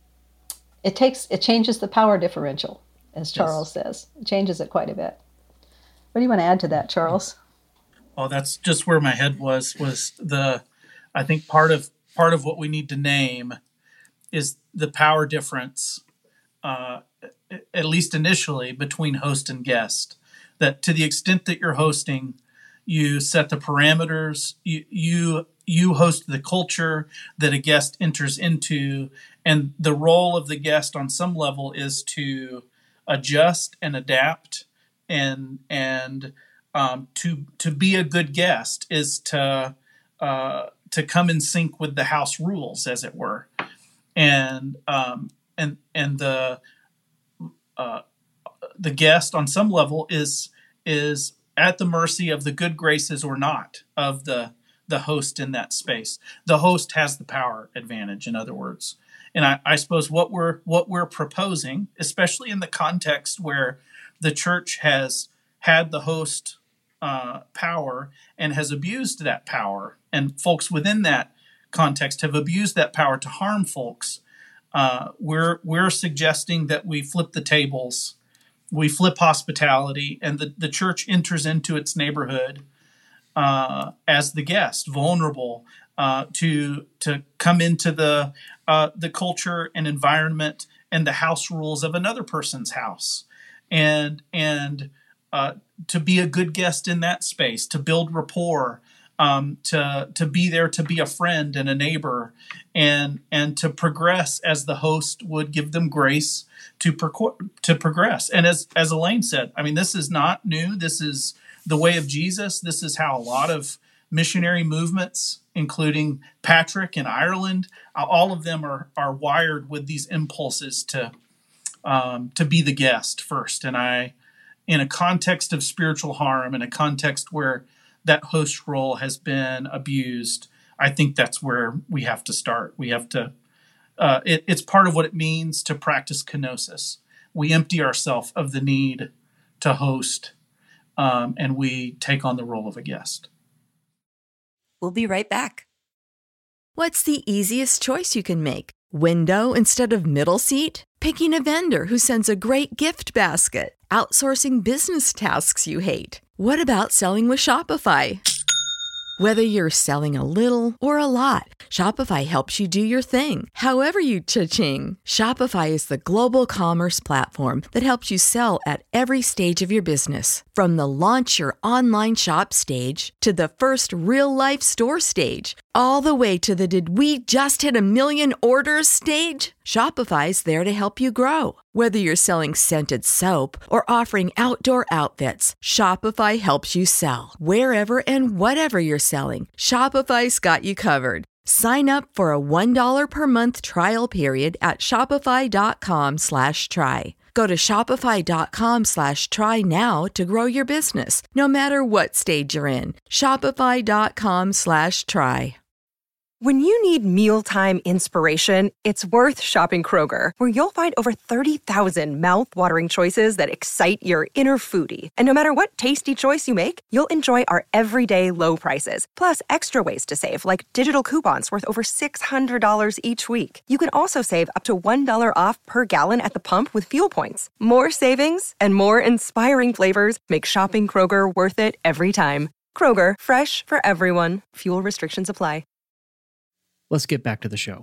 [SPEAKER 8] It takes it changes the power differential, as Charles yes. says. It changes it quite a bit. What do you want to add to that, Charles?
[SPEAKER 7] Oh, that's just where my head was. Was the, I think part of part of what we need to name is the power difference, uh, at least initially, between host and guest. That to the extent that you're hosting, you set the parameters. You you you host the culture that a guest enters into. And the role of the guest on some level is to adjust and adapt, and and um, to to be a good guest is to uh, to come in sync with the house rules, as it were, and um, and and the uh, the guest on some level is is at the mercy of the good graces or not of the the host in that space. The host has the power advantage, in other words. And I, I suppose what we're what we're proposing, especially in the context where the church has had the host uh, power and has abused that power, and folks within that context have abused that power to harm folks, uh, we're we're suggesting that we flip the tables, we flip hospitality, and the, the church enters into its neighborhood uh, as the guest, vulnerable, uh, to to come into the Uh, the culture and environment and the house rules of another person's house, and and uh, to be a good guest in that space, to build rapport, um, to to be there, to be a friend and a neighbor, and and to progress as the host would give them grace to pro- to progress. And as as Elaine said, I mean, this is not new. This is the way of Jesus. This is how a lot of missionary movements, including Patrick in Ireland, all of them are are wired with these impulses to um, to be the guest first. And I, in a context of spiritual harm, in a context where that host role has been abused, I think that's where we have to start. We have to, uh, it, it's part of what it means to practice kenosis. We empty ourselves of the need to host, um, and we take on the role of a guest.
[SPEAKER 3] We'll be right back.
[SPEAKER 1] What's the easiest choice you can make? Window instead of middle seat? Picking a vendor who sends a great gift basket? Outsourcing business tasks you hate? What about selling with Shopify? Whether you're selling a little or a lot, Shopify helps you do your thing, however you cha-ching. Shopify is the global commerce platform that helps you sell at every stage of your business. From the launch your online shop stage to the first real-life store stage, all the way to the did we just hit a million orders stage. Shopify's there to help you grow. Whether you're selling scented soap or offering outdoor outfits, Shopify helps you sell. Wherever and whatever you're selling, Shopify's got you covered. Sign up for a one dollar per month trial period at shopify.com slash try. Go to shopify.com slash try now to grow your business, no matter what stage you're in. Shopify.com slash try.
[SPEAKER 2] When you need mealtime inspiration, it's worth shopping Kroger, where you'll find over thirty thousand mouth-watering choices that excite your inner foodie. And no matter what tasty choice you make, you'll enjoy our everyday low prices, plus extra ways to save, like digital coupons worth over six hundred dollars each week. You can also save up to one dollar off per gallon at the pump with fuel points. More savings and more inspiring flavors make shopping Kroger worth it every time. Kroger, fresh for everyone. Fuel restrictions apply.
[SPEAKER 4] Let's get back to the show.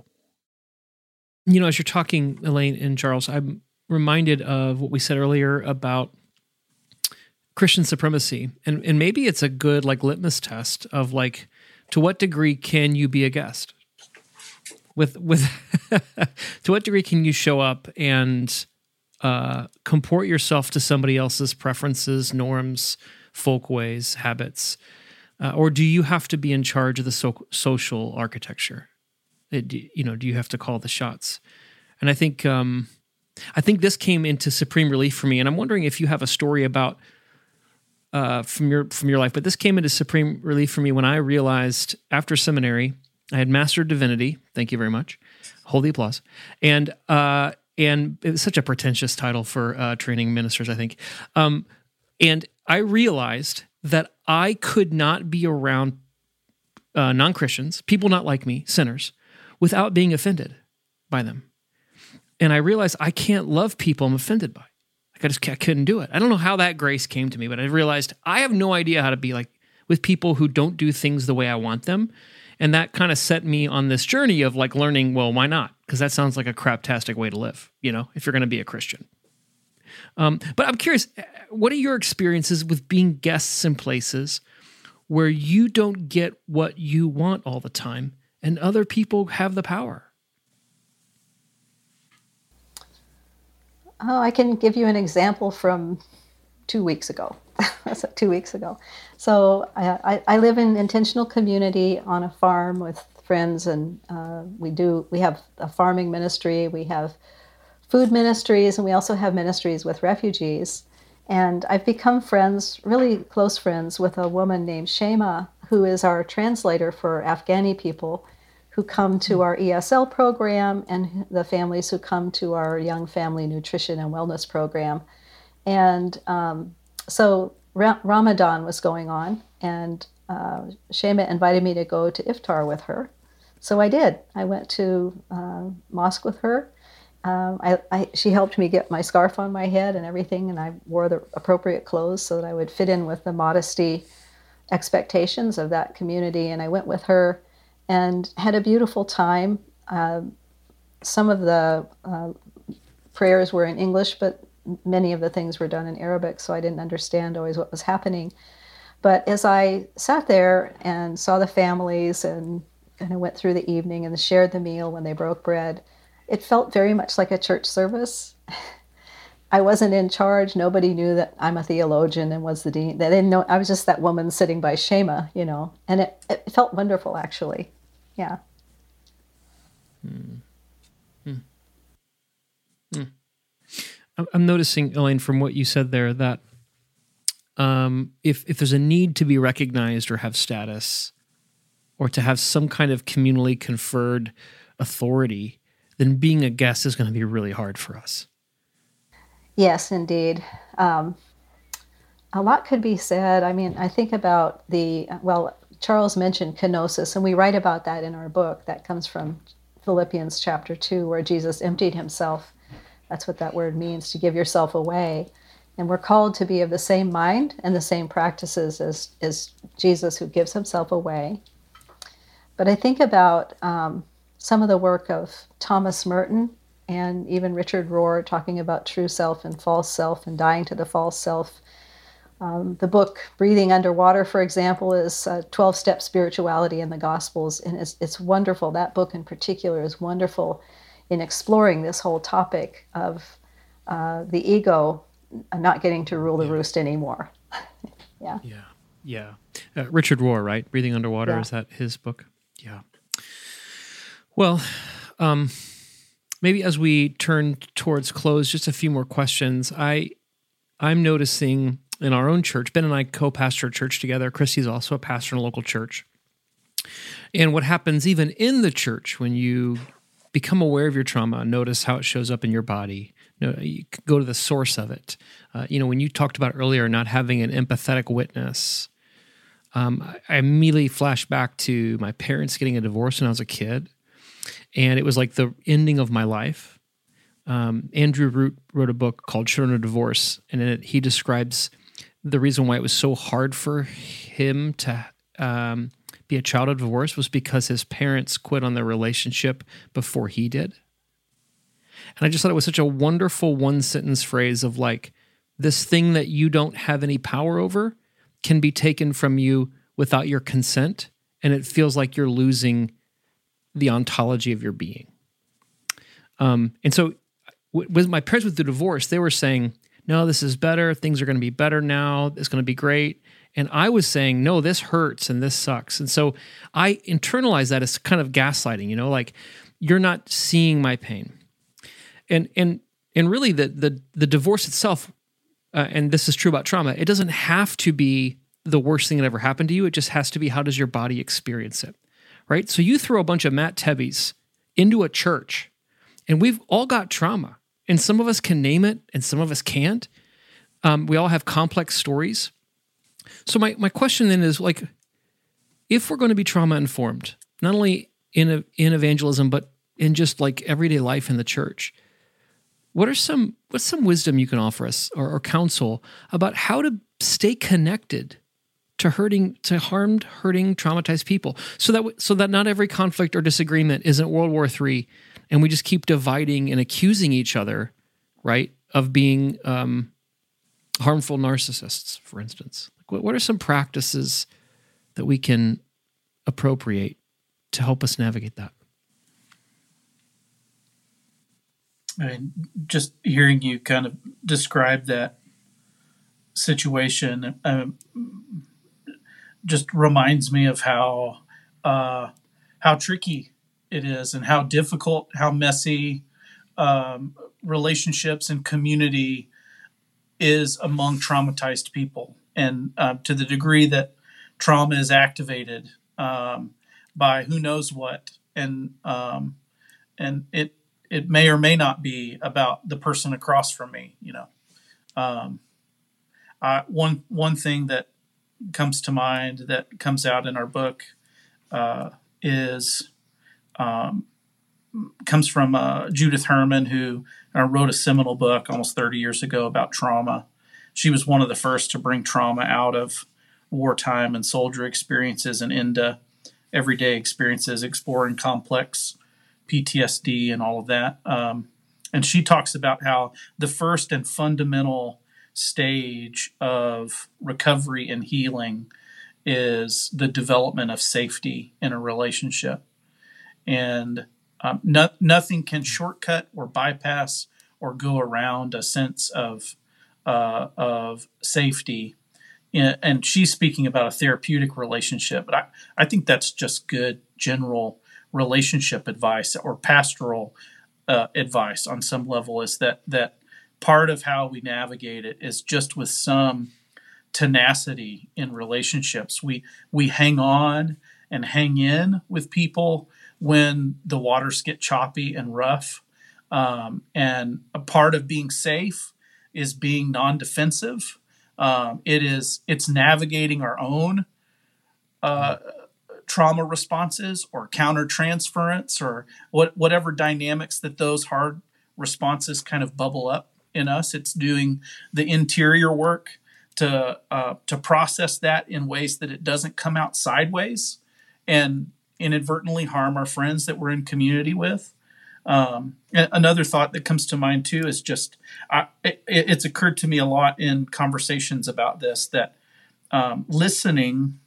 [SPEAKER 4] You know, as you're talking, Elaine and Charles, I'm reminded of what we said earlier about Christian supremacy. And and maybe it's a good like litmus test of like, to what degree can you be a guest? With with to what degree can you show up and uh, comport yourself to somebody else's preferences, norms, folkways, habits? Uh, or do you have to be in charge of the so- social architecture? It, you know, do you have to call the shots? And I think, um, I think this came into supreme relief for me. And I'm wondering if you have a story about uh, from your from your life. But this came into supreme relief for me when I realized after seminary, I had mastered divinity. Thank you very much. Hold the applause. And uh, and it was such a pretentious title for uh, training ministers, I think. Um, and I realized that I could not be around uh, non-Christians, people not like me, sinners, without being offended by them. And I realized I can't love people I'm offended by. Like I just I couldn't do it. I don't know how that grace came to me, but I realized I have no idea how to be like with people who don't do things the way I want them. And that kind of set me on this journey of like learning, well, why not? Because that sounds like a craptastic way to live, you know, if you're going to be a Christian. Um, but I'm curious, what are your experiences with being guests in places where you don't get what you want all the time and other people have the power?
[SPEAKER 8] Oh, I can give you an example from two weeks ago. That's two weeks ago. So I, I live in intentional community on a farm with friends, and uh, we do we have a farming ministry. We have food ministries, and we also have ministries with refugees. And I've become friends, really close friends, with a woman named Shema, who is our translator for Afghani people who come to our E S L program and the families who come to our Young Family Nutrition and Wellness program. And um, so Ra- Ramadan was going on, and uh, Shema invited me to go to iftar with her. So I did. I went to uh, mosque with her. Um, I, I, she helped me get my scarf on my head and everything, and I wore the appropriate clothes so that I would fit in with the modesty expectations of that community. And I went with her and had a beautiful time. Uh, some of the uh, prayers were in English, but many of the things were done in Arabic, so I didn't understand always what was happening. But as I sat there and saw the families and kind of went through the evening and shared the meal when they broke bread, it felt very much like a church service. I wasn't in charge. Nobody knew that I'm a theologian and was the dean. They didn't know. I was just that woman sitting by Shema, you know, and it, it felt wonderful, actually. Yeah.
[SPEAKER 4] Hmm. Hmm. Hmm. I'm noticing, Elaine, from what you said there, that um, if if there's a need to be recognized or have status, or to have some kind of communally conferred authority, then being a guest is going to be really hard for us.
[SPEAKER 8] Yes, indeed. Um, a lot could be said. I mean, I think about the, well, Charles mentioned kenosis, and we write about that in our book. That comes from Philippians chapter two, where Jesus emptied himself. That's what that word means, to give yourself away. And we're called to be of the same mind and the same practices as, as Jesus, who gives himself away. But I think about um, some of the work of Thomas Merton and even Richard Rohr, talking about true self and false self and dying to the false self. Um, the book Breathing Underwater, for example, is uh, twelve-Step Spirituality in the Gospels, and it's, it's wonderful. That book in particular is wonderful in exploring this whole topic of uh, the ego not getting to rule the roost anymore. Yeah.
[SPEAKER 4] Yeah. Yeah. Uh, Richard Rohr, right? Breathing Underwater,
[SPEAKER 8] Yeah.
[SPEAKER 4] is that his book? Yeah. Well, um, maybe as we turn towards close, just a few more questions. I, I'm noticing in our own church, Ben and I co-pastor a church together. Christy's also a pastor in a local church. And what happens even in the church when you become aware of your trauma, notice how it shows up in your body, you know, you go to the source of it. Uh, you know, when you talked about earlier not having an empathetic witness, um, I, I immediately flashed back to my parents getting a divorce when I was a kid. And it was like the ending of my life. Um, Andrew Root wrote a book called Children of Divorce, and in it he describes the reason why it was so hard for him to um, be a child of divorce was because his parents quit on their relationship before he did. And I just thought it was such a wonderful one-sentence phrase of like, this thing that you don't have any power over can be taken from you without your consent, and it feels like you're losing the ontology of your being. Um, and so w- with my parents with the divorce, they were saying, no, this is better. Things are going to be better now. It's going to be great. And I was saying, no, this hurts and this sucks. And so I internalized that as kind of gaslighting, you know, like you're not seeing my pain. And and and really the the the divorce itself, uh, and this is true about trauma, it doesn't have to be the worst thing that ever happened to you. It just has to be, how does your body experience it? Right? So you throw a bunch of Matt Tebbies into a church, and we've all got trauma, and some of us can name it, and some of us can't. Um, we all have complex stories. So my, my question then is, like, if we're going to be trauma-informed, not only in a, in evangelism, but in just like everyday life in the church, what are some what's some wisdom you can offer us, or, or counsel about how to stay connected to hurting, to harmed, hurting, traumatized people, so that so that not every conflict or disagreement isn't World War Three, and we just keep dividing and accusing each other, right, of being um, harmful narcissists, for instance. Like, what, what are some practices that we can appropriate to help us navigate that?
[SPEAKER 7] I mean, just hearing you kind of describe that situation um, just reminds me of how uh, how tricky it is, and how difficult, how messy um, relationships and community is among traumatized people. And uh, to the degree that trauma is activated um, by who knows what, and um, and it it may or may not be about the person across from me. You know, um, I, one one thing that comes to mind that comes out in our book uh, is um, comes from uh, Judith Herman, who uh, wrote a seminal book almost thirty years ago about trauma. She was one of the first to bring trauma out of wartime and soldier experiences and into everyday experiences, exploring complex P T S D and all of that. Um, and she talks about how the first and fundamental stage of recovery and healing is the development of safety in a relationship. And um, no, nothing can shortcut or bypass or go around a sense of uh, of safety. And she's speaking about a therapeutic relationship, but I, I think that's just good general relationship advice or pastoral uh, advice on some level, is that that part of how we navigate it is just with some tenacity in relationships. We we hang on and hang in with people when the waters get choppy and rough. Um, and a part of being safe is being non-defensive. Um, it is it's navigating our own uh, trauma responses or countertransference or what whatever dynamics that those hard responses kind of bubble up in us. It's doing the interior work to uh, to process that in ways that it doesn't come out sideways and inadvertently harm our friends that we're in community with. Um, another thought that comes to mind too is just, I, it, it's occurred to me a lot in conversations about this, that um, listening,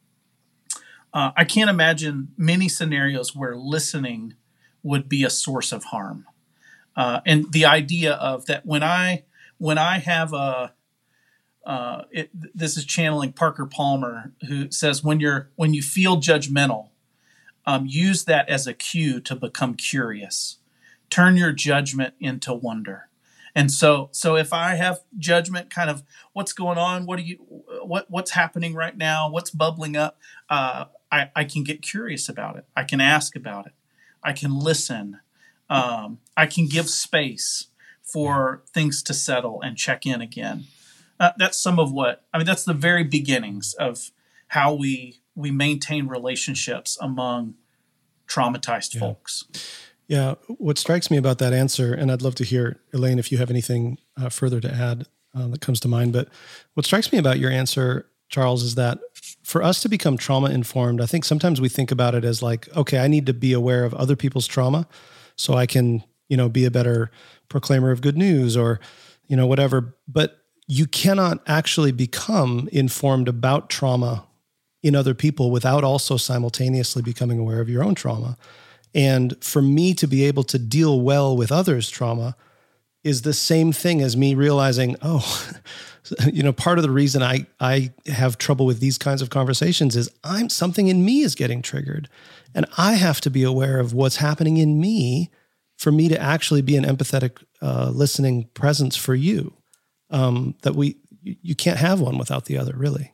[SPEAKER 7] uh, I can't imagine many scenarios where listening would be a source of harm. Uh, and the idea of that when I, when I have a, uh, it, this is channeling Parker Palmer, who says, when you're, when you feel judgmental, Um, use that as a cue to become curious. Turn your judgment into wonder. And so, so if I have judgment, kind of what's going on, what do you, what what's happening right now, what's bubbling up, uh, I, I can get curious about it. I can ask about it. I can listen. Um, I can give space for things to settle and check in again. Uh, that's some of what I mean. That's the very beginnings of how we. we maintain relationships among traumatized
[SPEAKER 9] yeah.
[SPEAKER 7] folks.
[SPEAKER 9] Yeah. What strikes me about that answer, and I'd love to hear, Elaine, if you have anything uh, further to add uh, that comes to mind, but what strikes me about your answer, Charles, is that for us to become trauma informed, I think sometimes we think about it as like, okay, I need to be aware of other people's trauma so I can, you know, be a better proclaimer of good news or, you know, whatever. But you cannot actually become informed about trauma in other people without also simultaneously becoming aware of your own trauma. And for me to be able to deal well with others' trauma is the same thing as me realizing, oh, you know, part of the reason I, I have trouble with these kinds of conversations is I'm something in me is getting triggered. And I have to be aware of what's happening in me for me to actually be an empathetic, uh, listening presence for you. Um, that we, you can't have one without the other, really.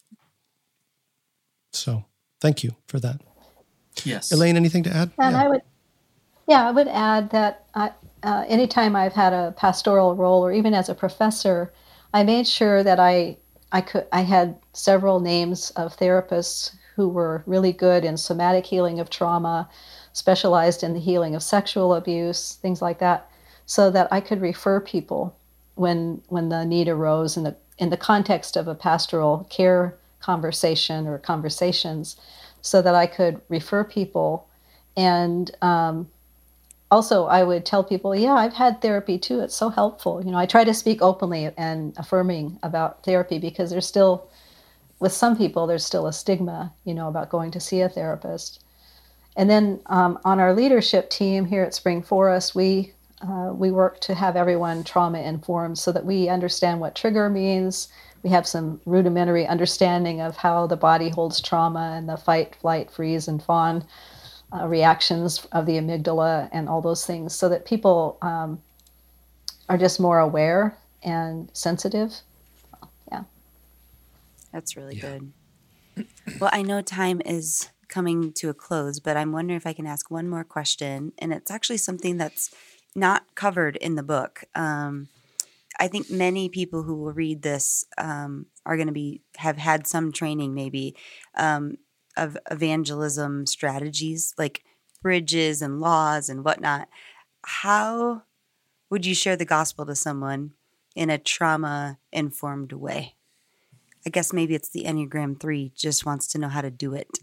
[SPEAKER 9] So thank you for that.
[SPEAKER 7] Yes.
[SPEAKER 9] Elaine, anything to add?
[SPEAKER 8] And
[SPEAKER 9] yeah.
[SPEAKER 8] I would, yeah, I would add that I, uh, anytime I've had a pastoral role or even as a professor, I made sure that I, I could, I had several names of therapists who were really good in somatic healing of trauma, specialized in the healing of sexual abuse, things like that, so that I could refer people when, when the need arose in the, in the context of a pastoral care conversation or conversations, so that I could refer people. And um, also I would tell people, yeah, I've had therapy too. It's so helpful. You know, I try to speak openly and affirming about therapy because there's still, with some people, there's still a stigma, you know, about going to see a therapist. And then um, on our leadership team here at Spring Forest, we uh, we work to have everyone trauma informed so that we understand what trigger means. We have some rudimentary understanding of how the body holds trauma and the fight, flight, freeze, and fawn uh, reactions of the amygdala and all those things, so that people um, are just more aware and sensitive. Yeah.
[SPEAKER 3] That's really
[SPEAKER 4] Yeah.
[SPEAKER 3] good. Well, I know time is coming to a close, but I'm wondering if I can ask one more question, and it's actually something that's not covered in the book. Um, I think many people who will read this um, are going to be have had some training maybe um, of evangelism strategies like bridges and laws and whatnot. How would you share the gospel to someone in a trauma-informed way? I guess maybe it's the Enneagram three just wants to know how to do it.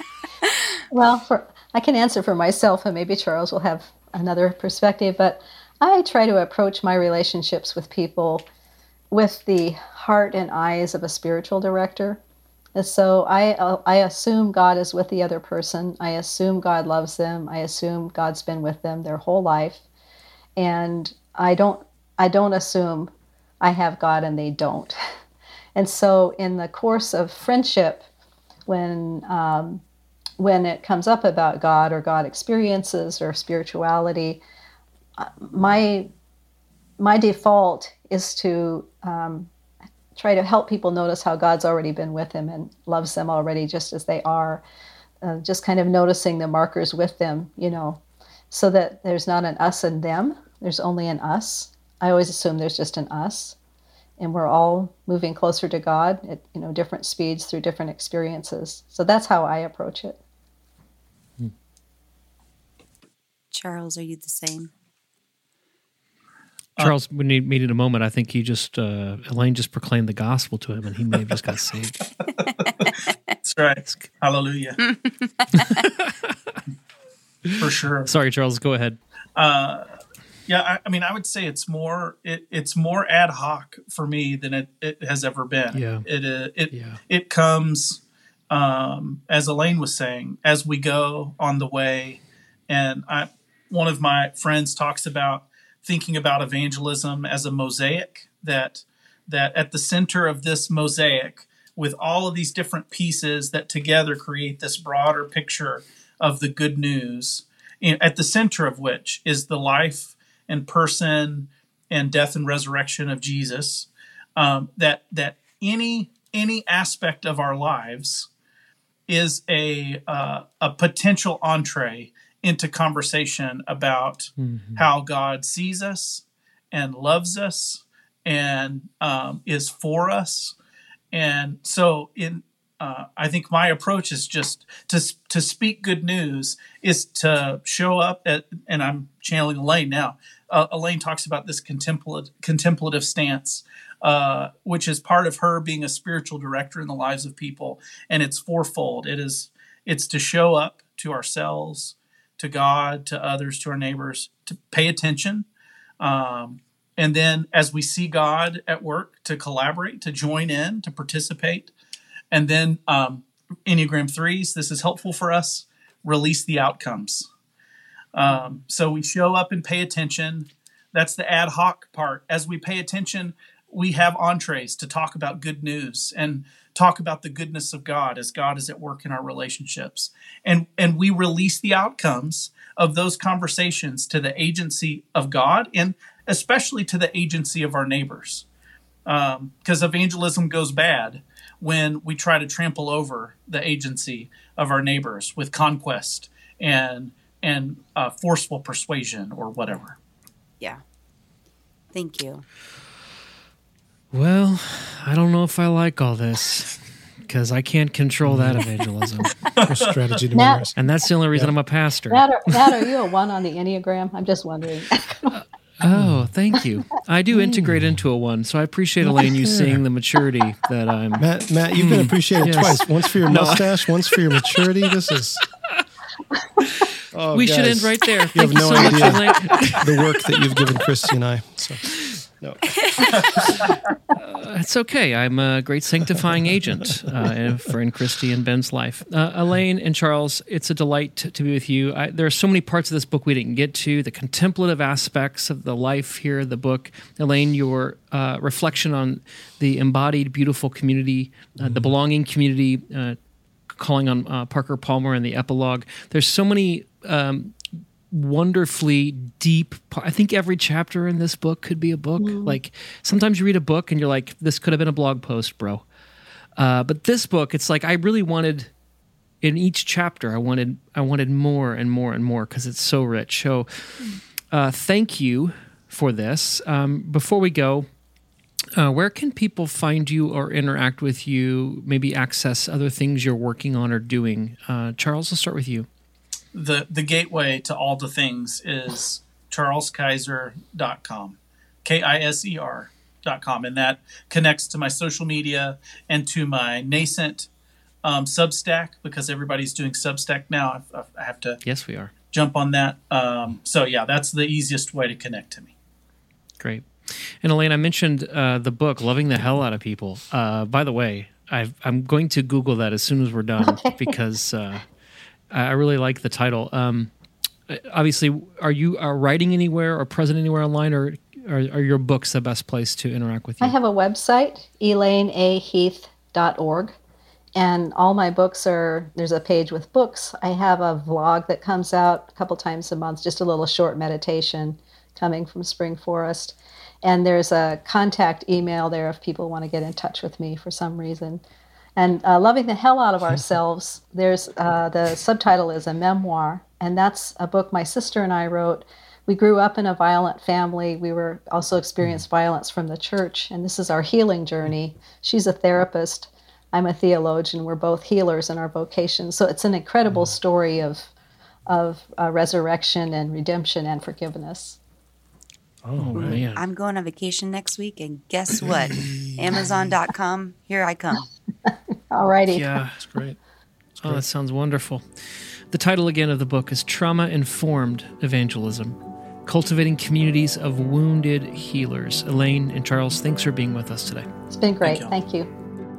[SPEAKER 8] Well, for, I can answer for myself, and maybe Charles will have another perspective, but I try to approach my relationships with people with the heart and eyes of a spiritual director. And so I uh, I assume God is with the other person. I assume God loves them. I assume God's been with them their whole life. And I don't I don't assume I have God and they don't. And so in the course of friendship, when um, when it comes up about God or God experiences or spirituality, my my default is to um, try to help people notice how God's already been with them and loves them already just as they are. Uh, just kind of noticing the markers with them, you know, so that there's not an us and them. There's only an us. I always assume there's just an us, and we're all moving closer to God at, you know, different speeds through different experiences. So that's how I approach it.
[SPEAKER 3] Charles, are you the same?
[SPEAKER 4] Charles, when he needed a moment, I think he just, uh, Elaine just proclaimed the gospel to him, and he may have just got saved.
[SPEAKER 7] That's right. Hallelujah. For sure.
[SPEAKER 4] Sorry, Charles, go ahead.
[SPEAKER 7] Uh, yeah, I, I mean, I would say it's more it, it's more ad hoc for me than it, it has ever been.
[SPEAKER 4] Yeah.
[SPEAKER 7] It uh, it
[SPEAKER 4] Yeah.
[SPEAKER 7] it comes um, as Elaine was saying, as we go on the way, and I one of my friends talks about thinking about evangelism as a mosaic, that that at the center of this mosaic, with all of these different pieces that together create this broader picture of the good news, at the center of which is the life and person and death and resurrection of Jesus, um, that that any any aspect of our lives is a uh, a potential entree into conversation about mm-hmm. how God sees us and loves us and um, is for us. And so in uh, I think my approach is just to to speak good news, is to show up at, and I'm channeling Elaine now. Uh, Elaine talks about this contemplative, contemplative stance, uh, which is part of her being a spiritual director in the lives of people. And it's fourfold. It is, it's to show up to ourselves, to God, to others, to our neighbors, to pay attention. Um, and then as we see God at work, to collaborate, to join in, to participate. And then um, Enneagram threes, this is helpful for us, release the outcomes. Um, so we show up and pay attention. That's the ad hoc part. As we pay attention, we have entrees to talk about good news and talk about the goodness of God as God is at work in our relationships. And, and we release the outcomes of those conversations to the agency of God and especially to the agency of our neighbors. Um, because evangelism goes bad when we try to trample over the agency of our neighbors with conquest and and uh, forceful persuasion or whatever.
[SPEAKER 3] Yeah. Thank you.
[SPEAKER 4] Well, I don't know if I like all this because I can't control that evangelism.
[SPEAKER 9] Your strategy to
[SPEAKER 8] Matt-
[SPEAKER 9] members.
[SPEAKER 4] And that's the only reason
[SPEAKER 9] Yeah.
[SPEAKER 4] I'm a pastor.
[SPEAKER 8] Matt, are, Matt, are you a one on the Enneagram? I'm just wondering.
[SPEAKER 4] Oh, thank you. I do integrate into a one, so I appreciate, Elaine, you seeing the maturity that I'm...
[SPEAKER 9] Matt, Matt, you've been appreciated
[SPEAKER 4] Yes.
[SPEAKER 9] twice. Once for your
[SPEAKER 4] No.
[SPEAKER 9] mustache, once for your maturity. This is. Oh,
[SPEAKER 4] we should
[SPEAKER 9] guys,
[SPEAKER 4] end right there.
[SPEAKER 9] You
[SPEAKER 4] Thank
[SPEAKER 9] have
[SPEAKER 4] you
[SPEAKER 9] no
[SPEAKER 4] so much,
[SPEAKER 9] idea
[SPEAKER 4] Elaine.
[SPEAKER 9] the work that you've given Christy and I. So, no.
[SPEAKER 4] It's okay. I'm a great sanctifying agent uh, for in Christy and Ben's life. Uh, Elaine and Charles, it's a delight to, to be with you. I, there are so many parts of this book we didn't get to, the contemplative aspects of the life here, the book. Elaine, your uh, reflection on the embodied, beautiful community, uh, mm-hmm. the belonging community, uh, calling on uh, Parker Palmer in the epilogue. There's so many um, wonderfully deep. I think every chapter in this book could be a book. Mm. Like sometimes you read a book and you're like, this could have been a blog post, bro. Uh, but this book, it's like I really wanted in each chapter. I wanted I wanted more and more and more because it's so rich. So uh, thank you for this. Um, before we go, uh, where can people find you or interact with you? Maybe access other things you're working on or doing. Uh, Charles, let's start with you.
[SPEAKER 7] The the gateway to all the things is charles kiser dot com, K I S E R dot com. And that connects to my social media and to my nascent um, Substack, because everybody's doing Substack now. I, I have to
[SPEAKER 4] yes, we are.
[SPEAKER 7] jump on that. Um, so yeah, that's the easiest way to connect to me.
[SPEAKER 4] Great. And Elaine, I mentioned uh, the book, Loving the Hell Out of People. Uh, by the way, I've, I'm going to Google that as soon as we're done okay. because uh, I really like the title. Um, obviously, are you are writing anywhere or present anywhere online, or are, are your books the best place to interact with you?
[SPEAKER 8] I have a website, elaine a heath dot org. And all my books are, there's a page with books. I have a vlog that comes out a couple times a month, just a little short meditation coming from Spring Forest. And there's a contact email there if people want to get in touch with me for some reason. And uh, Loving the Hell Out of Ourselves, there's uh, the subtitle is a memoir. And that's a book my sister and I wrote. We grew up in a violent family. We were also experienced violence from the church. And this is our healing journey. She's a therapist. I'm a theologian. We're both healers in our vocation. So it's an incredible story of of uh, resurrection and redemption and forgiveness.
[SPEAKER 4] Oh, man.
[SPEAKER 3] I'm going on vacation next week, and guess what? Amazon dot com, here I come.
[SPEAKER 8] All righty.
[SPEAKER 4] Yeah.
[SPEAKER 9] That's great. That's
[SPEAKER 4] Oh,
[SPEAKER 9] great.
[SPEAKER 4] that sounds wonderful. The title again of the book is Trauma-Informed Evangelism, Cultivating Communities of Wounded Healers. Elaine and Charles, thanks for being with us today.
[SPEAKER 8] It's been great.
[SPEAKER 7] Thank
[SPEAKER 8] Thank you.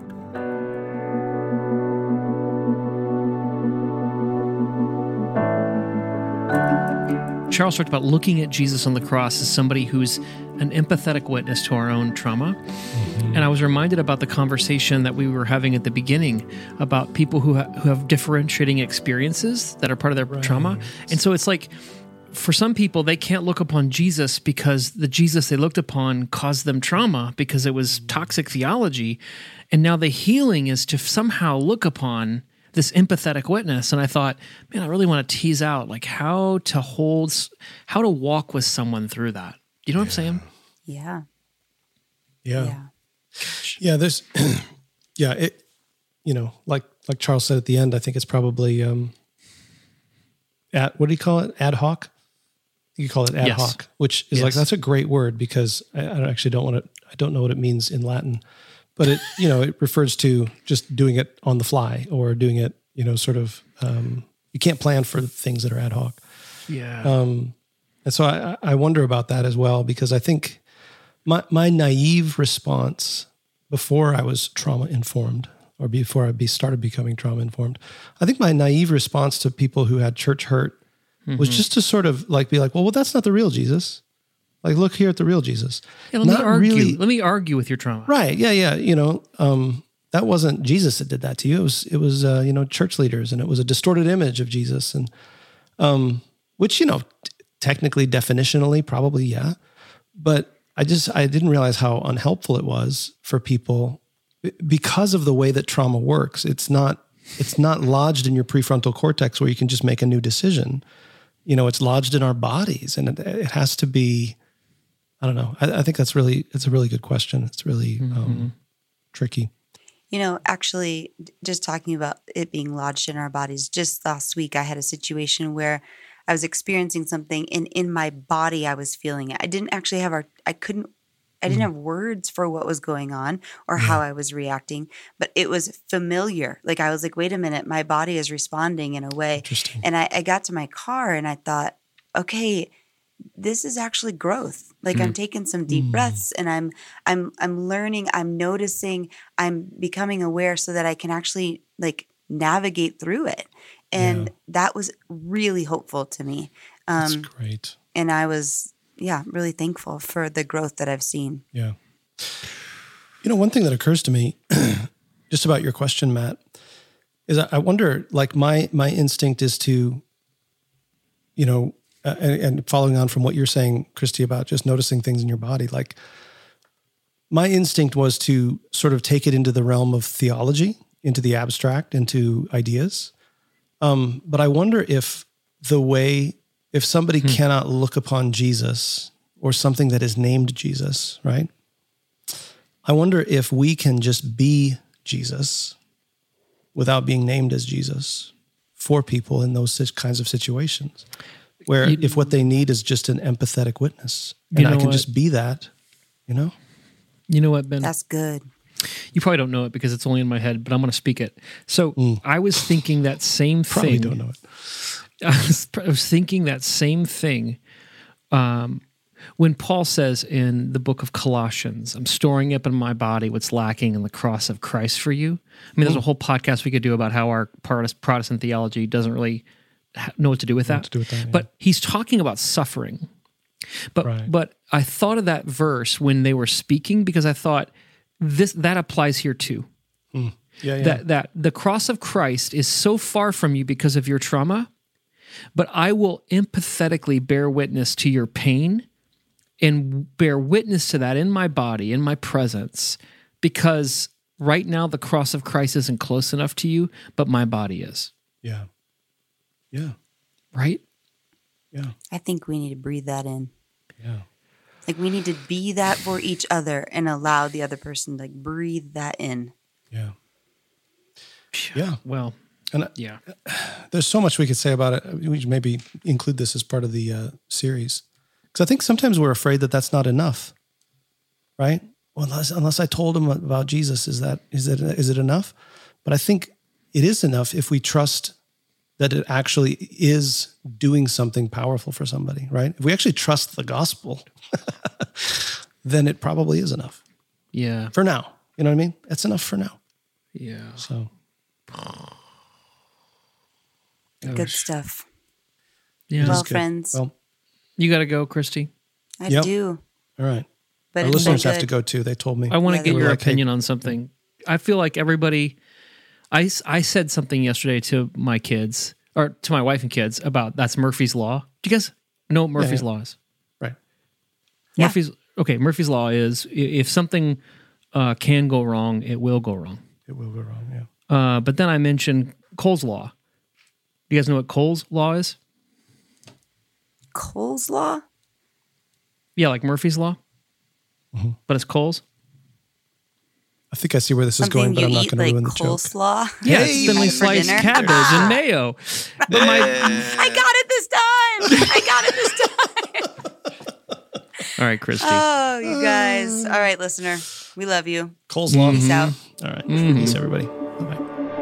[SPEAKER 4] Charles talked about looking at Jesus on the cross as somebody who's an empathetic witness to our own trauma. Mm-hmm. And I was reminded about the conversation that we were having at the beginning about people who, ha- who have differentiating experiences that are part of their right. trauma. And so it's like, for some people, they can't look upon Jesus because the Jesus they looked upon caused them trauma because it was toxic theology. And now the healing is to somehow look upon this empathetic witness. And I thought, man, I really want to tease out like how to hold, how to walk with someone through that. You know what
[SPEAKER 9] yeah.
[SPEAKER 4] I'm saying?
[SPEAKER 3] Yeah.
[SPEAKER 9] Yeah.
[SPEAKER 3] Yeah.
[SPEAKER 9] Yeah. There's, yeah, it, you know, like, like Charles said at the end, I think it's probably, um, at, what do you call it? Ad hoc? You call it ad
[SPEAKER 4] yes.
[SPEAKER 9] hoc, which is
[SPEAKER 4] yes.
[SPEAKER 9] like, that's a great word because I, I actually don't want to, I don't know what it means in Latin. But it, you know, it refers to just doing it on the fly or doing it, you know, sort of, um, you can't plan for things that are ad hoc.
[SPEAKER 4] Yeah.
[SPEAKER 9] Um, and so I, I wonder about that as well, because I think my, my naive response before I was trauma informed or before I be started becoming trauma informed, I think my naive response to people who had church hurt mm-hmm. was just to sort of like, be like, well, well, that's not the real Jesus. Like, look here at the real Jesus.
[SPEAKER 4] Yeah, let
[SPEAKER 9] Not
[SPEAKER 4] me argue.
[SPEAKER 9] really,
[SPEAKER 4] let me argue with your trauma.
[SPEAKER 9] Right. Yeah. Yeah. You know, um, that wasn't Jesus that did that to you. It was, it was, uh, you know, church leaders, and it was a distorted image of Jesus. And, um, which, you know, t- technically, definitionally, probably, yeah. But I just, I didn't realize how unhelpful it was for people because of the way that trauma works. It's not, it's not lodged in your prefrontal cortex where you can just make a new decision. You know, it's lodged in our bodies, and it, it has to be, I don't know. I, I think that's really, it's a really good question. It's really mm-hmm. um, tricky.
[SPEAKER 3] You know, actually, just talking about it being lodged in our bodies, just last week I had a situation where I was experiencing something, and in my body I was feeling it. I didn't actually have our, I couldn't, I didn't mm. have words for what was going on or yeah. how I was reacting, but it was familiar. Like I was like, wait a minute, my body is responding in a way.
[SPEAKER 9] Interesting.
[SPEAKER 3] And I, I got to my car and I thought, okay, this is actually growth. Like mm. I'm taking some deep mm. breaths, and I'm I'm I'm learning, I'm noticing, I'm becoming aware so that I can actually like navigate through it. And yeah. that was really hopeful to me. Um,
[SPEAKER 9] That's great.
[SPEAKER 3] And I was, yeah, really thankful for the growth that I've seen.
[SPEAKER 9] Yeah. You know, one thing that occurs to me just about your question, Matt, is I wonder, like my my instinct is to, you know, Uh, and, and following on from what you're saying, Christy, about just noticing things in your body, like my instinct was to sort of take it into the realm of theology, into the abstract, into ideas. Um, but I wonder if the way, if somebody hmm. cannot look upon Jesus or something that is named Jesus, right? I wonder if we can just be Jesus without being named as Jesus for people in those kinds of situations. Where you, if what they need is just an empathetic witness, and you know I can what? just be that, you know?
[SPEAKER 4] You know what, Ben?
[SPEAKER 3] That's good.
[SPEAKER 4] You probably don't know it because it's only in my head, but I'm going to speak it. So
[SPEAKER 9] mm.
[SPEAKER 4] I was thinking that same
[SPEAKER 9] probably
[SPEAKER 4] thing.
[SPEAKER 9] Probably don't know it.
[SPEAKER 4] I was, I was thinking that same thing. Um, when Paul says in the book of Colossians, I'm storing up in my body what's lacking in the cross of Christ for you. I mean, there's a whole podcast we could do about how our Protestant theology doesn't really know what to do with that.
[SPEAKER 9] To do with that yeah.
[SPEAKER 4] But he's talking about suffering. But
[SPEAKER 9] Right.
[SPEAKER 4] but I thought of that verse when they were speaking because I thought this that applies here too.
[SPEAKER 9] Yeah, yeah.
[SPEAKER 4] That that the cross of Christ is so far from you because of your trauma, but I will empathetically bear witness to your pain and bear witness to that in my body, in my presence, because right now the cross of Christ isn't close enough to you, but my body is.
[SPEAKER 9] yeah. Yeah.
[SPEAKER 4] Right?
[SPEAKER 9] Yeah.
[SPEAKER 3] I think we need to breathe that in.
[SPEAKER 9] Yeah.
[SPEAKER 3] Like we need to be that for each other and allow the other person to like breathe that in.
[SPEAKER 9] Yeah. Yeah.
[SPEAKER 4] Well,
[SPEAKER 9] And I-
[SPEAKER 4] yeah.
[SPEAKER 9] there's so much we could say about it. We should maybe include this as part of the uh, series. Because I think sometimes we're afraid that that's not enough, right? Well, unless, unless I told them about Jesus, is that is it is it enough? But I think it is enough if we trust that it actually is doing something powerful for somebody, right? If we actually trust the gospel, then it probably is enough
[SPEAKER 4] Yeah.
[SPEAKER 9] for now. You know what I mean? It's enough for now.
[SPEAKER 4] Yeah.
[SPEAKER 9] So
[SPEAKER 3] Good stuff.
[SPEAKER 4] Yeah.
[SPEAKER 3] Well,
[SPEAKER 9] good.
[SPEAKER 3] friends,
[SPEAKER 9] well,
[SPEAKER 4] You got to go, Christy.
[SPEAKER 3] I
[SPEAKER 9] Yep.
[SPEAKER 3] do.
[SPEAKER 9] all right.
[SPEAKER 3] But
[SPEAKER 9] Our
[SPEAKER 3] it's been
[SPEAKER 9] listeners have to
[SPEAKER 3] good.
[SPEAKER 9] go too. They told me.
[SPEAKER 4] I want to
[SPEAKER 3] Yeah,
[SPEAKER 4] get
[SPEAKER 3] they
[SPEAKER 4] your
[SPEAKER 9] were like, hey-
[SPEAKER 4] opinion on something. I feel like everybody, I, s- I said something yesterday to my kids, or to my wife and kids, about that's Murphy's Law. Do you guys know what Murphy's
[SPEAKER 9] yeah.
[SPEAKER 4] Law is?
[SPEAKER 9] Right.
[SPEAKER 3] Yeah.
[SPEAKER 4] Murphy's, okay, Murphy's Law is i- if something uh, can go wrong, it will go wrong.
[SPEAKER 9] It will go wrong. Yeah.
[SPEAKER 4] Uh, but then I mentioned Cole's Law. Do you guys know what Cole's Law is?
[SPEAKER 3] Cole's Law?
[SPEAKER 4] Yeah, like Murphy's Law,
[SPEAKER 9] Mm-hmm.
[SPEAKER 4] but it's Cole's.
[SPEAKER 9] I think I see where this is
[SPEAKER 3] Something
[SPEAKER 9] going, but
[SPEAKER 3] you
[SPEAKER 9] I'm not
[SPEAKER 3] eat
[SPEAKER 9] going to
[SPEAKER 3] like
[SPEAKER 9] ruin the joke.
[SPEAKER 3] coleslaw?
[SPEAKER 4] Yeah,
[SPEAKER 3] You
[SPEAKER 4] it's thinly
[SPEAKER 3] eat for
[SPEAKER 4] sliced
[SPEAKER 3] dinner?
[SPEAKER 4] cabbage
[SPEAKER 3] Ah,
[SPEAKER 4] and mayo. But my
[SPEAKER 3] I got it this time. I got it this time.
[SPEAKER 4] all right, Christy.
[SPEAKER 3] Oh, you guys. All right, listener. We love you.
[SPEAKER 9] Coleslaw.
[SPEAKER 3] Peace out.
[SPEAKER 9] All right. Peace, everybody. Bye-bye.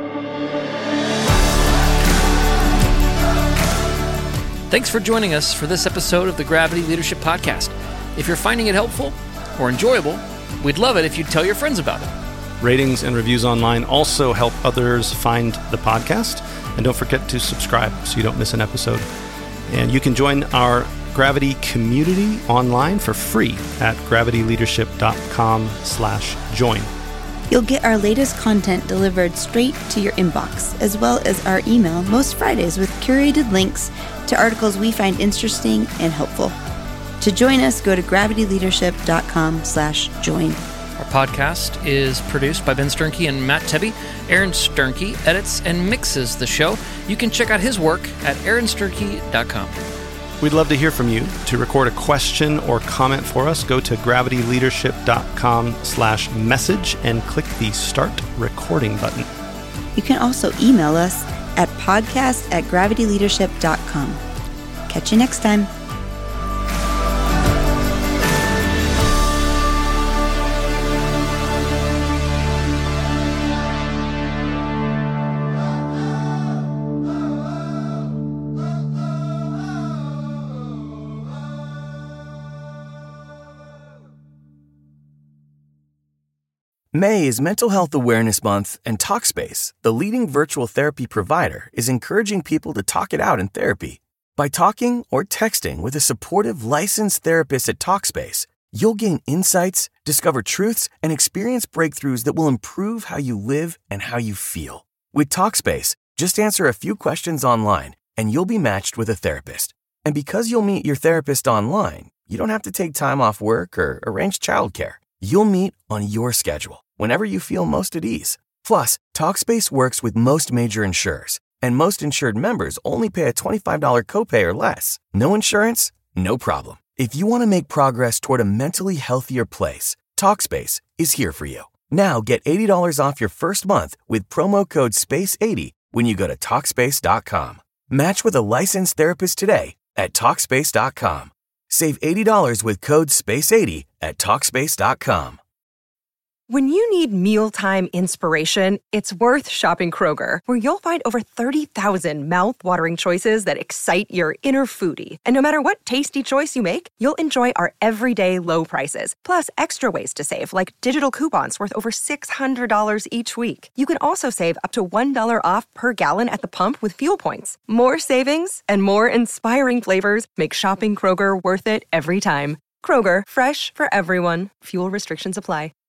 [SPEAKER 4] Thanks for joining us for this episode of the Gravity Leadership Podcast. If you're finding it helpful or enjoyable, we'd love it if you'd tell your friends about it.
[SPEAKER 6] Ratings and reviews online also help others find the podcast. And don't forget to subscribe so you don't miss an episode. And you can join our Gravity community online for free at gravityleadership.com slash join.
[SPEAKER 3] You'll get our latest content delivered straight to your inbox, as well as our email most Fridays with curated links to articles we find interesting and helpful. To join us, go to gravityleadership.com slash join.
[SPEAKER 4] Our podcast is produced by Ben Sternke and Matt Tebbe. Aaron Sternke edits and mixes the show. You can check out his work at aaron sternke dot com.
[SPEAKER 6] We'd love to hear from you. To record a question or comment for us, go to gravityleadership.com slash message and click the Start Recording button.
[SPEAKER 3] You can also email us at podcast at gravityleadership dot com. Catch you next time.
[SPEAKER 10] May is Mental Health Awareness Month, and Talkspace, the leading virtual therapy provider, is encouraging people to talk it out in therapy. By talking or texting with a supportive licensed therapist at Talkspace, you'll gain insights, discover truths, and experience breakthroughs that will improve how you live and how you feel. With Talkspace, just answer a few questions online, and you'll be matched with a therapist. And because you'll meet your therapist online, you don't have to take time off work or arrange childcare. You'll meet on your schedule, whenever you feel most at ease. Plus, Talkspace works with most major insurers, and most insured members only pay a twenty-five dollars copay or less. No insurance? No problem. If you want to make progress toward a mentally healthier place, Talkspace is here for you. Now get eighty dollars off your first month with promo code space eighty when you go to Talkspace dot com. Match with a licensed therapist today at Talkspace dot com. Save eighty dollars with code space eighty at Talkspace dot com.
[SPEAKER 2] When you need mealtime inspiration, it's worth shopping Kroger, where you'll find over thirty thousand mouth-watering choices that excite your inner foodie. And no matter what tasty choice you make, you'll enjoy our everyday low prices, plus extra ways to save, like digital coupons worth over six hundred dollars each week. You can also save up to one dollar off per gallon at the pump with fuel points. More savings and more inspiring flavors make shopping Kroger worth it every time. Kroger, fresh for everyone. Fuel restrictions apply.